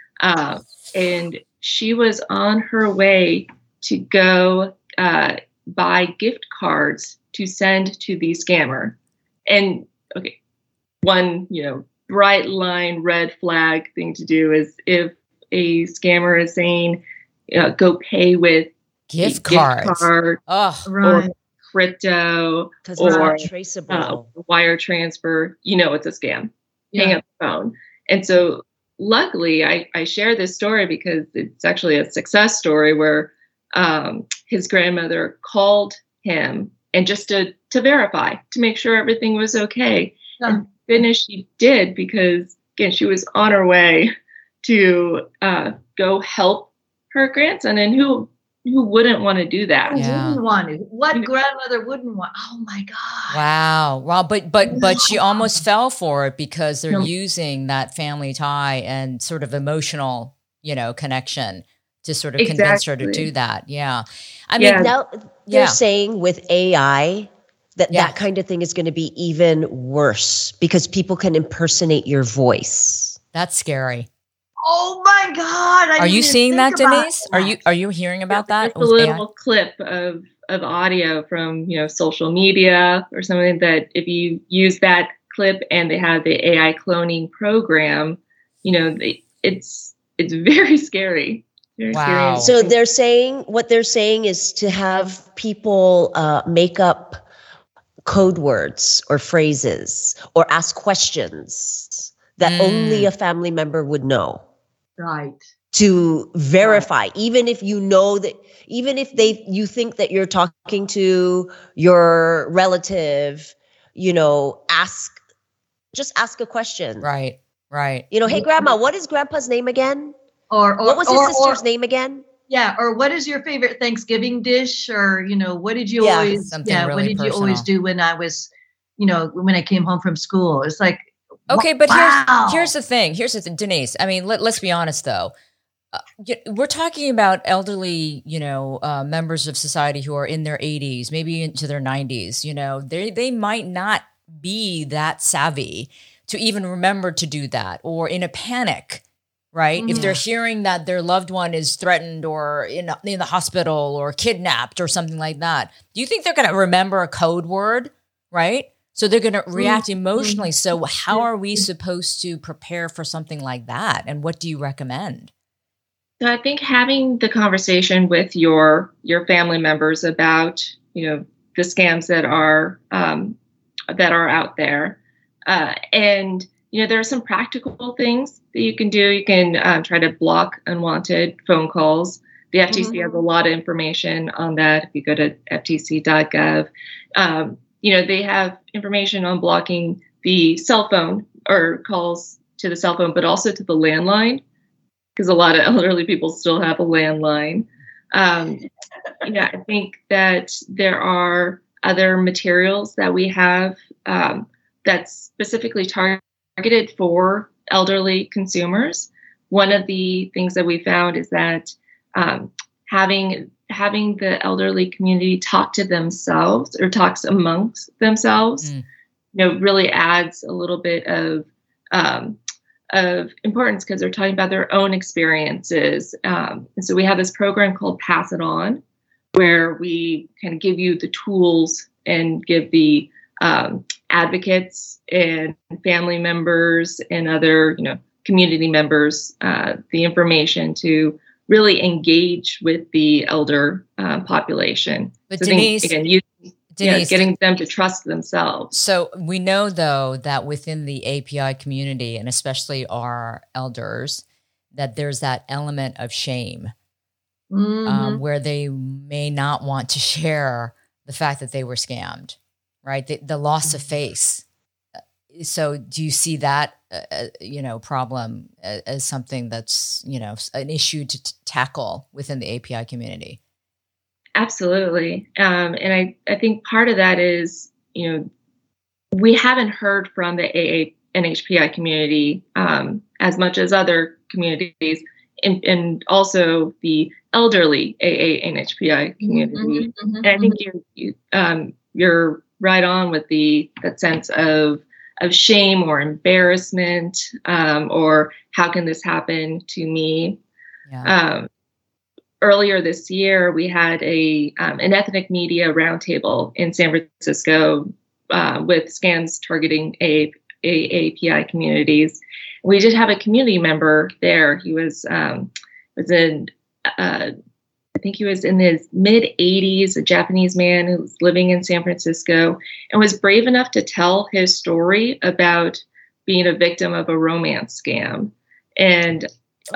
and she was on her way to go buy gift cards to send to the scammer. And okay, one, bright line red flag thing to do is if a scammer is saying, go pay with gift card or crypto or traceable wire transfer, it's a scam. Hang up the phone. And so luckily I share this story because it's actually a success story where his grandmother called him and just to verify, to make sure everything was okay. And finish she did, because again, she was on her way to go help her grandson, and who wouldn't want to do that? Yeah. Wouldn't want to? What grandmother wouldn't want? Oh my God! Wow. But she almost fell for it because they're using that family tie and sort of emotional, connection to sort of convince her to do that. Yeah. I mean, now they're saying with AI that kind of thing is going to be even worse because people can impersonate your voice. That's scary. Oh my God! Are you seeing that, Denise? Are you hearing about that? It's a little clip of audio from social media or something that if you use that clip and they have the AI cloning program, it's very scary. Wow. So what they're saying is to have people make up code words or phrases or ask questions that only a family member would know. Right. To verify, even if you think that you're talking to your relative, ask a question. Right. Hey grandma, what is grandpa's name again? Or what was his sister's name again? Yeah. Or what is your favorite Thanksgiving dish? Or, what did you always, really what did personal. you always do when I was, when I came home from school? It's like, okay, but wow. here's the thing, Denise. I mean, let's be honest though. We're talking about elderly, members of society who are in their 80s, maybe into their 90s. They might not be that savvy to even remember to do that, or in a panic, right? Mm-hmm. If they're hearing that their loved one is threatened or in the hospital or kidnapped or something like that, do you think they're going to remember a code word, right? So they're going to react emotionally. So how are we supposed to prepare for something like that? And what do you recommend? So I think having the conversation with your family members about, the scams that are out there. And, there are some practical things that you can do. You can try to block unwanted phone calls. The FTC has a lot of information on that. If you go to ftc.gov, they have information on blocking the cell phone or calls to the cell phone, but also to the landline, because a lot of elderly people still have a landline. I think that there are other materials that we have that's specifically targeted for elderly consumers. One of the things that we found is that having the elderly community talk to themselves or talks amongst themselves, really adds a little bit of importance, because they're talking about their own experiences. And so we have this program called Pass It On, where we kind of give you the tools and give the advocates and family members and other, community members the information to really engage with the elder population. But so Denise, Denise, getting them to trust themselves. So we know, though, that within the API community, and especially our elders, that there's that element of shame Mm-hmm. where they may not want to share the fact that they were scammed, right? The loss of face. So do you see that, problem as something that's, an issue to tackle within the API community? Absolutely. And I think part of that is, we haven't heard from the AA NHPI community as much as other communities, and also the elderly AA NHPI community. Mm-hmm. And I think you're right on with that sense of shame or embarrassment, or how can this happen to me? Yeah. Earlier this year, we had an ethnic media roundtable in San Francisco with scams targeting API communities. We did have a community member there. He was in, I think he was in his mid 80s, a Japanese man who was living in San Francisco, and was brave enough to tell his story about being a victim of a romance scam. And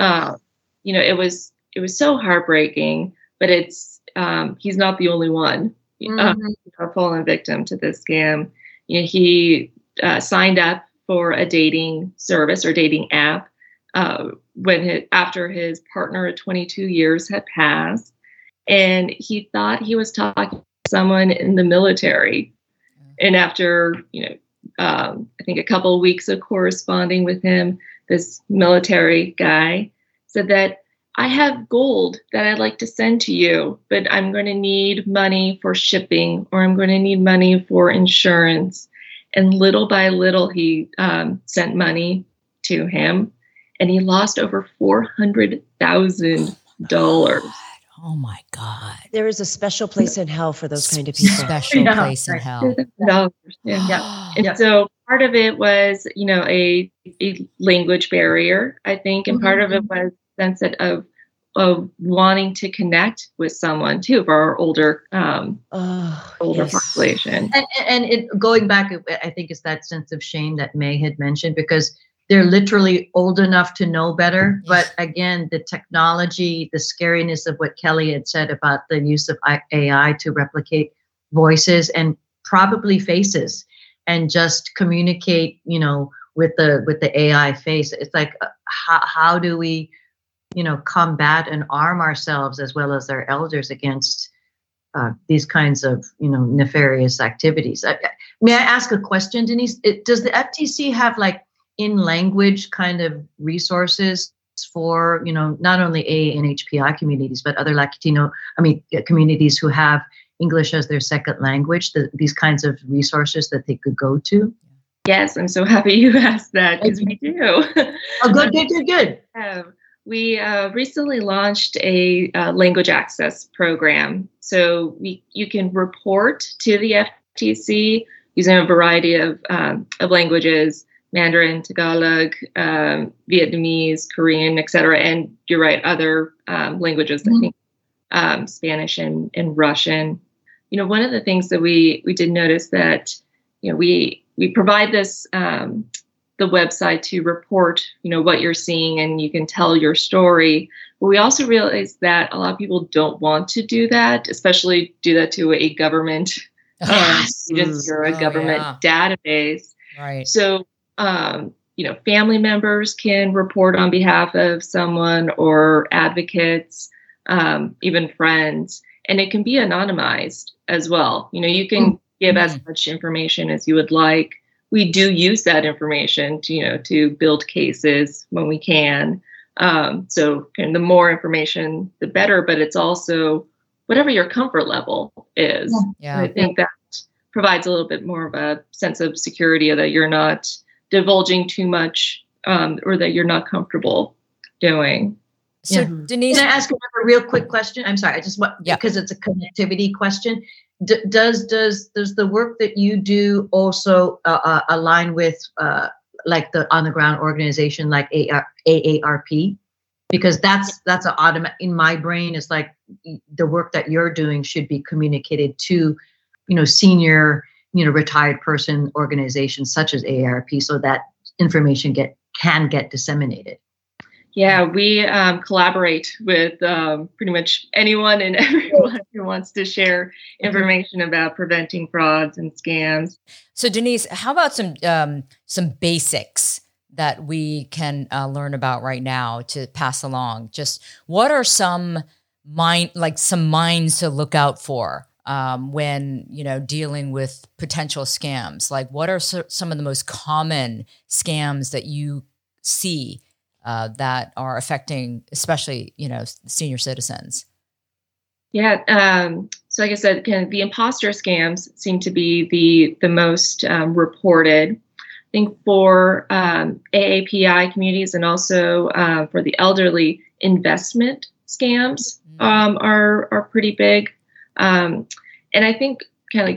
it was so heartbreaking, but he's not the only one fallen victim to this scam. He signed up for a dating service or dating app after his partner of 22 years had passed, and he thought he was talking to someone in the military. And after I think a couple of weeks of corresponding with him, this military guy said that, I have gold that I'd like to send to you, but I'm going to need money for shipping, or I'm going to need money for insurance. And little by little, he sent money to him, and he lost over $400,000. Oh my God. There is a special place in hell for those kind of people. Special place in hell. Yeah. And so part of it was, a language barrier, I think. And part of it was sense of wanting to connect with someone too for our older population. And it going back, I think it's that sense of shame that May had mentioned, because they're literally old enough to know better. But again, the technology, the scariness of what Kelly had said about the use of AI to replicate voices and probably faces and just communicate, with the AI face. It's like, how do we, combat and arm ourselves as well as our elders against these kinds of, nefarious activities? May I ask a question, Denise? Does the FTC have in language kind of resources for, not only AA and HPI communities, but other Latino, communities who have English as their second language, these kinds of resources that they could go to? Yes, I'm so happy you asked that, because we do. Oh, good. We recently launched a language access program. So you can report to the FTC using a variety of languages: Mandarin, Tagalog, Vietnamese, Korean, etc. And you're right, other languages, I think Spanish and Russian. One of the things that we did notice that, we provide this, the website to report, what you're seeing, and you can tell your story. But we also realized that a lot of people don't want to do that, especially do that to a government agency or a government database. Right. So, family members can report on behalf of someone, or advocates, even friends, and it can be anonymized as well. You can give as much information as you would like. We do use that information to build cases when we can. So the more information, the better, but it's also whatever your comfort level is. Yeah. I think that provides a little bit more of a sense of security, that you're not divulging too much, or that you're not comfortable doing. So Denise, can I ask another real quick question? I'm sorry, I just want, because it's a connectivity question. Does the work that you do also align with the on the ground organization like AARP? Because that's an automatic in my brain. It's like the work that you're doing should be communicated to, senior, retired person organizations such as AARP, so that information can get disseminated. Yeah, we collaborate with pretty much anyone and everyone who wants to share information about preventing frauds and scams. So Denise, how about some basics that we can learn about right now to pass along? Just what are some minds to look out for when dealing with potential scams? Like, what are some of the most common scams that you see that are affecting, especially senior citizens? Yeah. So like I said, kind of the imposter scams seem to be the most reported. I think for AAPI communities and also for the elderly, investment scams are pretty big. And I think kind of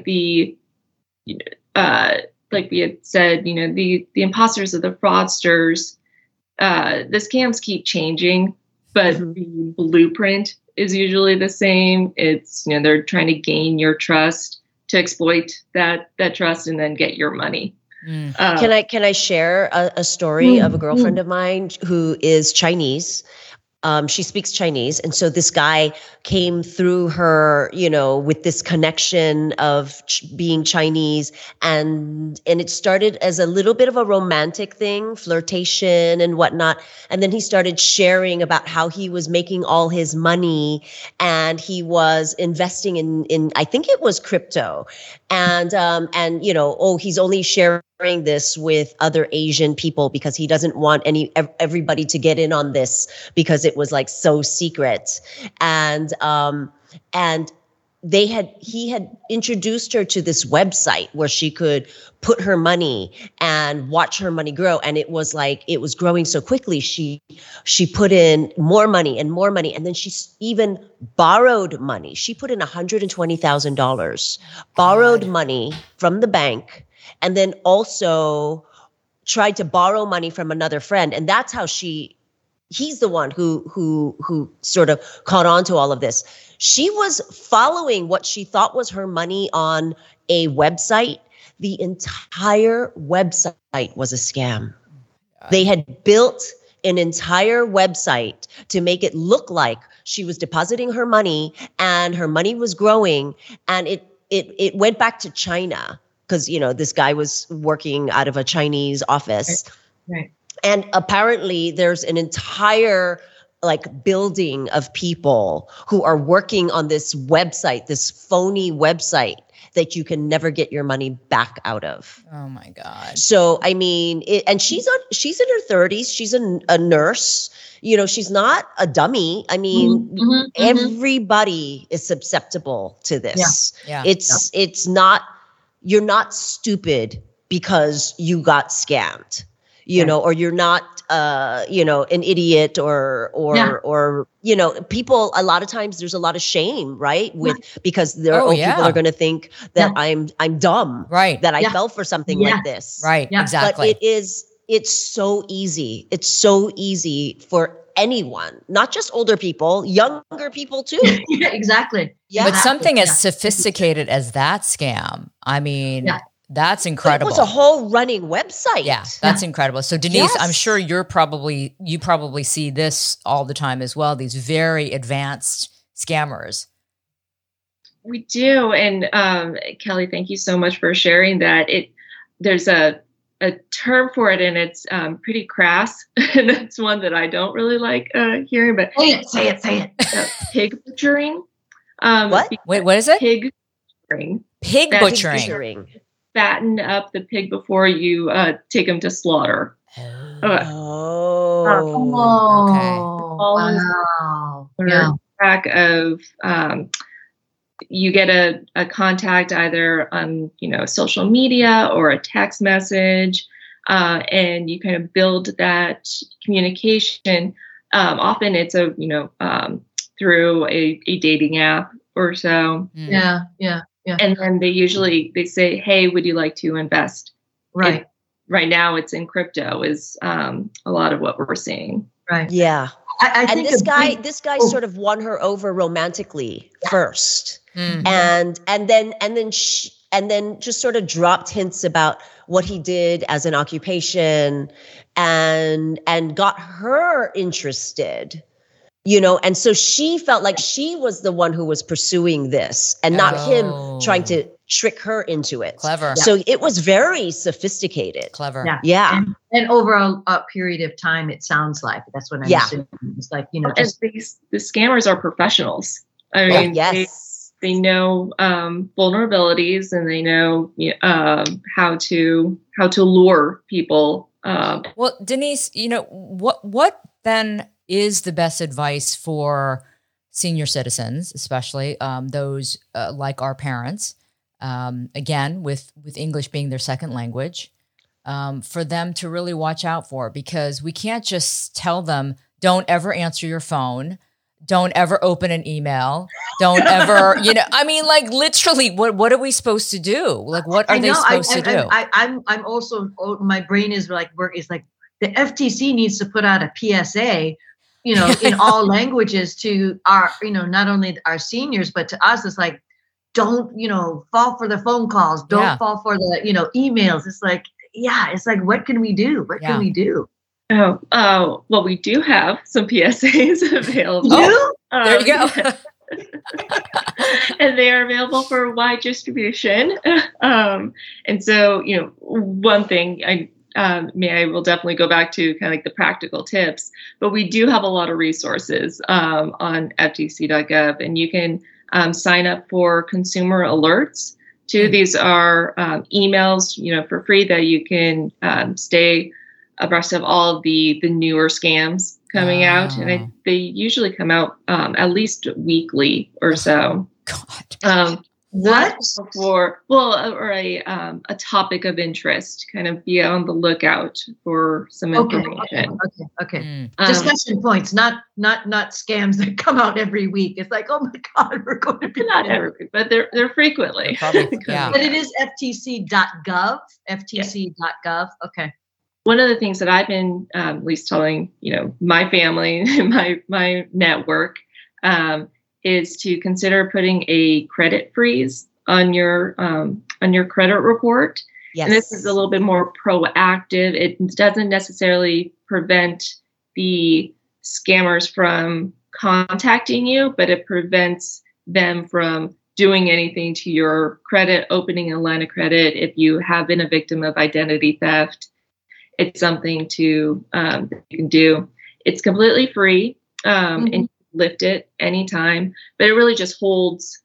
like we had said, the imposters are the fraudsters. The scams keep changing, but the blueprint is usually the same. It's, they're trying to gain your trust to exploit that trust and then get your money. Can I share a story of a girlfriend of mine who is Chinese? She speaks Chinese. And so this guy came through her, with this connection of being Chinese. And it started as a little bit of a romantic thing, flirtation and whatnot. And then he started sharing about how he was making all his money and he was investing in I think it was crypto. And he's only sharing this with other Asian people because he doesn't want everybody to get in on this because it was like so secret. And he had introduced her to this website where she could put her money and watch her money grow. And it was growing so quickly. She put in more money. And then she even borrowed money. She put in $120,000, borrowed money from the bank, and then also tried to borrow money from another friend. And that's how he's the one who sort of caught on to all of this. She was following what she thought was her money on a website. The entire website was a scam. They had built an entire website to make it look like she was depositing her money and her money was growing. And it went back to China because, this guy was working out of a Chinese office. Right. And apparently there's an entire building of people who are working on this website, this phony website that you can never get your money back out of. Oh my God. So, I mean, and she's in her 30s. She's a nurse. She's not a dummy. I mean, everybody is susceptible to this. Yeah. It's not, you're not stupid because you got scammed. Or you're not, an idiot or people, a lot of times there's a lot of shame, right? Because people are going to think that I'm dumb, right? That I fell for something like this. Right. Yeah. Exactly. But it's so easy. It's so easy for anyone, not just older people, younger people too. Yeah, exactly. Yeah. But something as sophisticated as that scam, I mean, that's incredible. It was a whole running website. Yeah, that's incredible. So Denise, I'm sure you probably see this all the time as well, these very advanced scammers. We do. And Kelly, thank you so much for sharing that. There's a term for it and it's pretty crass. And that's one that I don't really like hearing, but say it. Pig butchering. What? Wait, what is it? Pig butchering. Pig butchering. Fatten up the pig before you take them to slaughter. Okay. Wow. Yeah. Track of you get a contact either on social media or a text message, and you kind of build that communication. Often it's through a dating app or so. Yeah. And then they say, hey, would you like to invest? Right. Right now it's in crypto is a lot of what we're seeing. Right. Yeah. I think this guy sort of won her over romantically first. Mm-hmm. And then and then just sort of dropped hints about what he did as an occupation and got her interested, and so she felt like she was the one who was pursuing this and not him trying to trick her into it. Clever. So it was very sophisticated. Clever. Yeah. And over a period of time, it sounds like that's what I'm assuming. It's like, just the scammers are professionals. I mean, they know vulnerabilities, and they know how to lure people. Well, Denise, what then is the best advice for senior citizens, especially those like our parents, again, with English being their second language, for them to really watch out for? Because we can't just tell them, don't ever answer your phone, don't ever open an email, don't ever, like literally, what are we supposed to do? Like, what are they supposed to do? I'm also, my brain is like, the FTC needs to put out a PSA, in all languages to our, not only our seniors, but to us. It's like, don't, fall for the phone calls. Don't fall for the, emails. It's like, what can we do? What can we do? Well, we do have some PSAs available. There you go. And they are available for wide distribution. And so, one thing I will definitely go back to kind of like the practical tips, but we do have a lot of resources on ftc.gov, and you can sign up for consumer alerts too. These are emails, for free that you can stay abreast of all of the newer scams coming out, and they usually come out at least weekly or so. God. What? Or a topic of interest, kind of be on the lookout for some information. Okay. Discussion points, not scams that come out every week. It's like, oh my God, we're going to be not every week, but they're frequently. But it is ftc.gov. ftc.gov. Okay. One of the things that I've been at least telling, my family, my network, is to consider putting a credit freeze on your credit report. Yes. And this is a little bit more proactive. It doesn't necessarily prevent the scammers from contacting you, but it prevents them from doing anything to your credit, opening a line of credit. If you have been a victim of identity theft, it's something you can do. It's completely free, and you can lift it anytime, but it really just holds,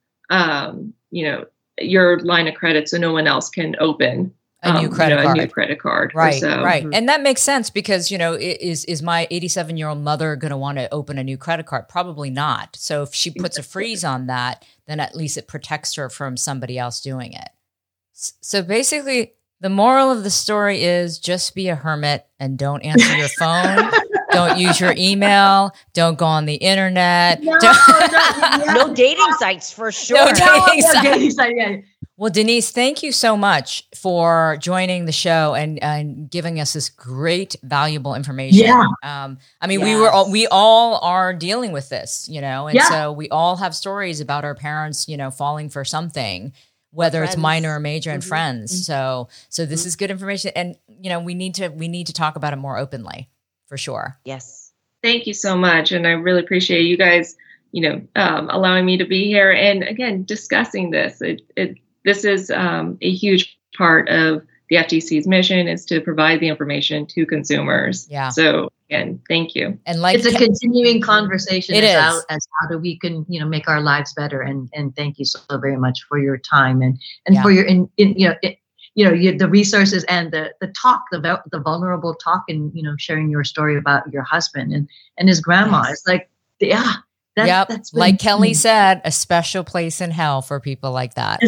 your line of credit so no one else can open a new credit card. Right. So. Right. And that makes sense because, is my 87-year-old mother going to want to open a new credit card? Probably not. So if she puts a freeze on that, then at least it protects her from somebody else doing it. So basically, the moral of the story is just be a hermit and don't answer your phone. Don't use your email. Don't go on the internet. No dating sites for sure. No dating sites. Well, Denise, thank you so much for joining the show and giving us this great, valuable information. Yeah. We all are dealing with this, and so we all have stories about our parents, falling for something, whether it's minor or major, and friends. So this is good information, and we need to talk about it more openly, for sure. Yes. Thank you so much, and I really appreciate you guys, allowing me to be here and again discussing this. This is a huge part of the FTC's mission, is to provide the information to consumers. Yeah. So again, thank you. And it's a continuing conversation as how do we can, make our lives better. And thank you so very much for your time and for your, the resources and the talk, the vulnerable talk, and, sharing your story about your husband and his grandma. Yes. It's like, that's been, like Kelly said, a special place in hell for people like that.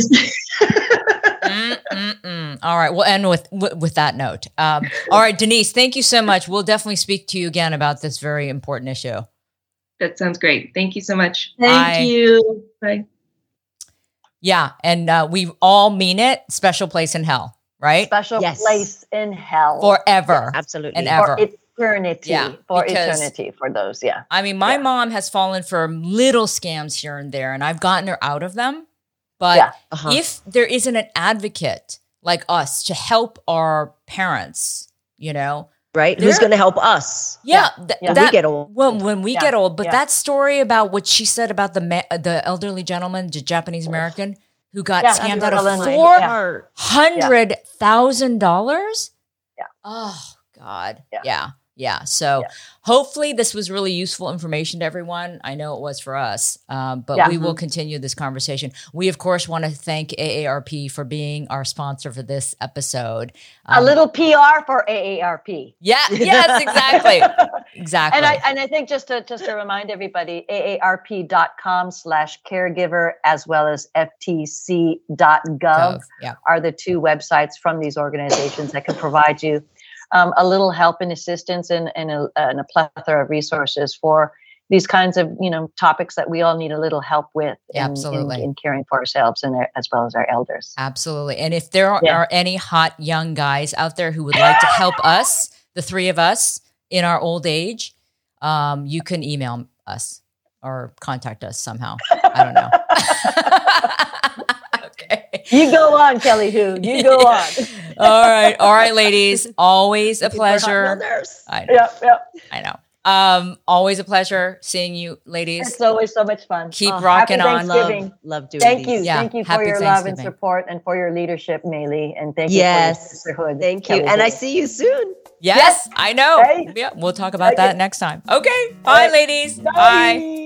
All right. We'll end with that note. All right, Denise, thank you so much. We'll definitely speak to you again about this very important issue. That sounds great. Thank you so much. Thank you. Bye. Yeah. And we all mean it. Special place in hell, right? Special place in hell. Forever. Yeah, absolutely. And ever. Eternity. Eternity for those. Yeah. I mean, my mom has fallen for little scams here and there, and I've gotten her out of them. But if there isn't an advocate like us to help our parents, you know, right? Who's going to help us? When we get old. When we get old. But that story about what she said about the elderly gentleman, the Japanese American, who got scammed out of $400,000. Yeah. Oh God. Yeah. So hopefully this was really useful information to everyone. I know it was for us, but we will continue this conversation. We, of course, want to thank AARP for being our sponsor for this episode. A little PR for AARP. Yes, exactly. Exactly. And I think just to remind everybody, aarp.com/caregiver as well as ftc.gov are the two websites from these organizations that can provide you a little help and assistance and a plethora of resources for these kinds of, you know, topics that we all need a little help with in caring for ourselves and as well as our elders. Absolutely. And if there are any hot young guys out there who would like to help us, the three of us in our old age, you can email us or contact us somehow. I don't know. You go on, Kelly Hu. You go on. All right, ladies. Always a pleasure. I know. I know. Always a pleasure seeing you, ladies. It's always so much fun. Keep rocking on. Love doing Thank these. you. Thank you for your love and support and for your leadership, Maylee. And thank you for your sisterhood. Thank you. And I see you soon. Yes, I know. Hey. Yeah, we'll talk about that next time. Okay. Bye, ladies. Bye.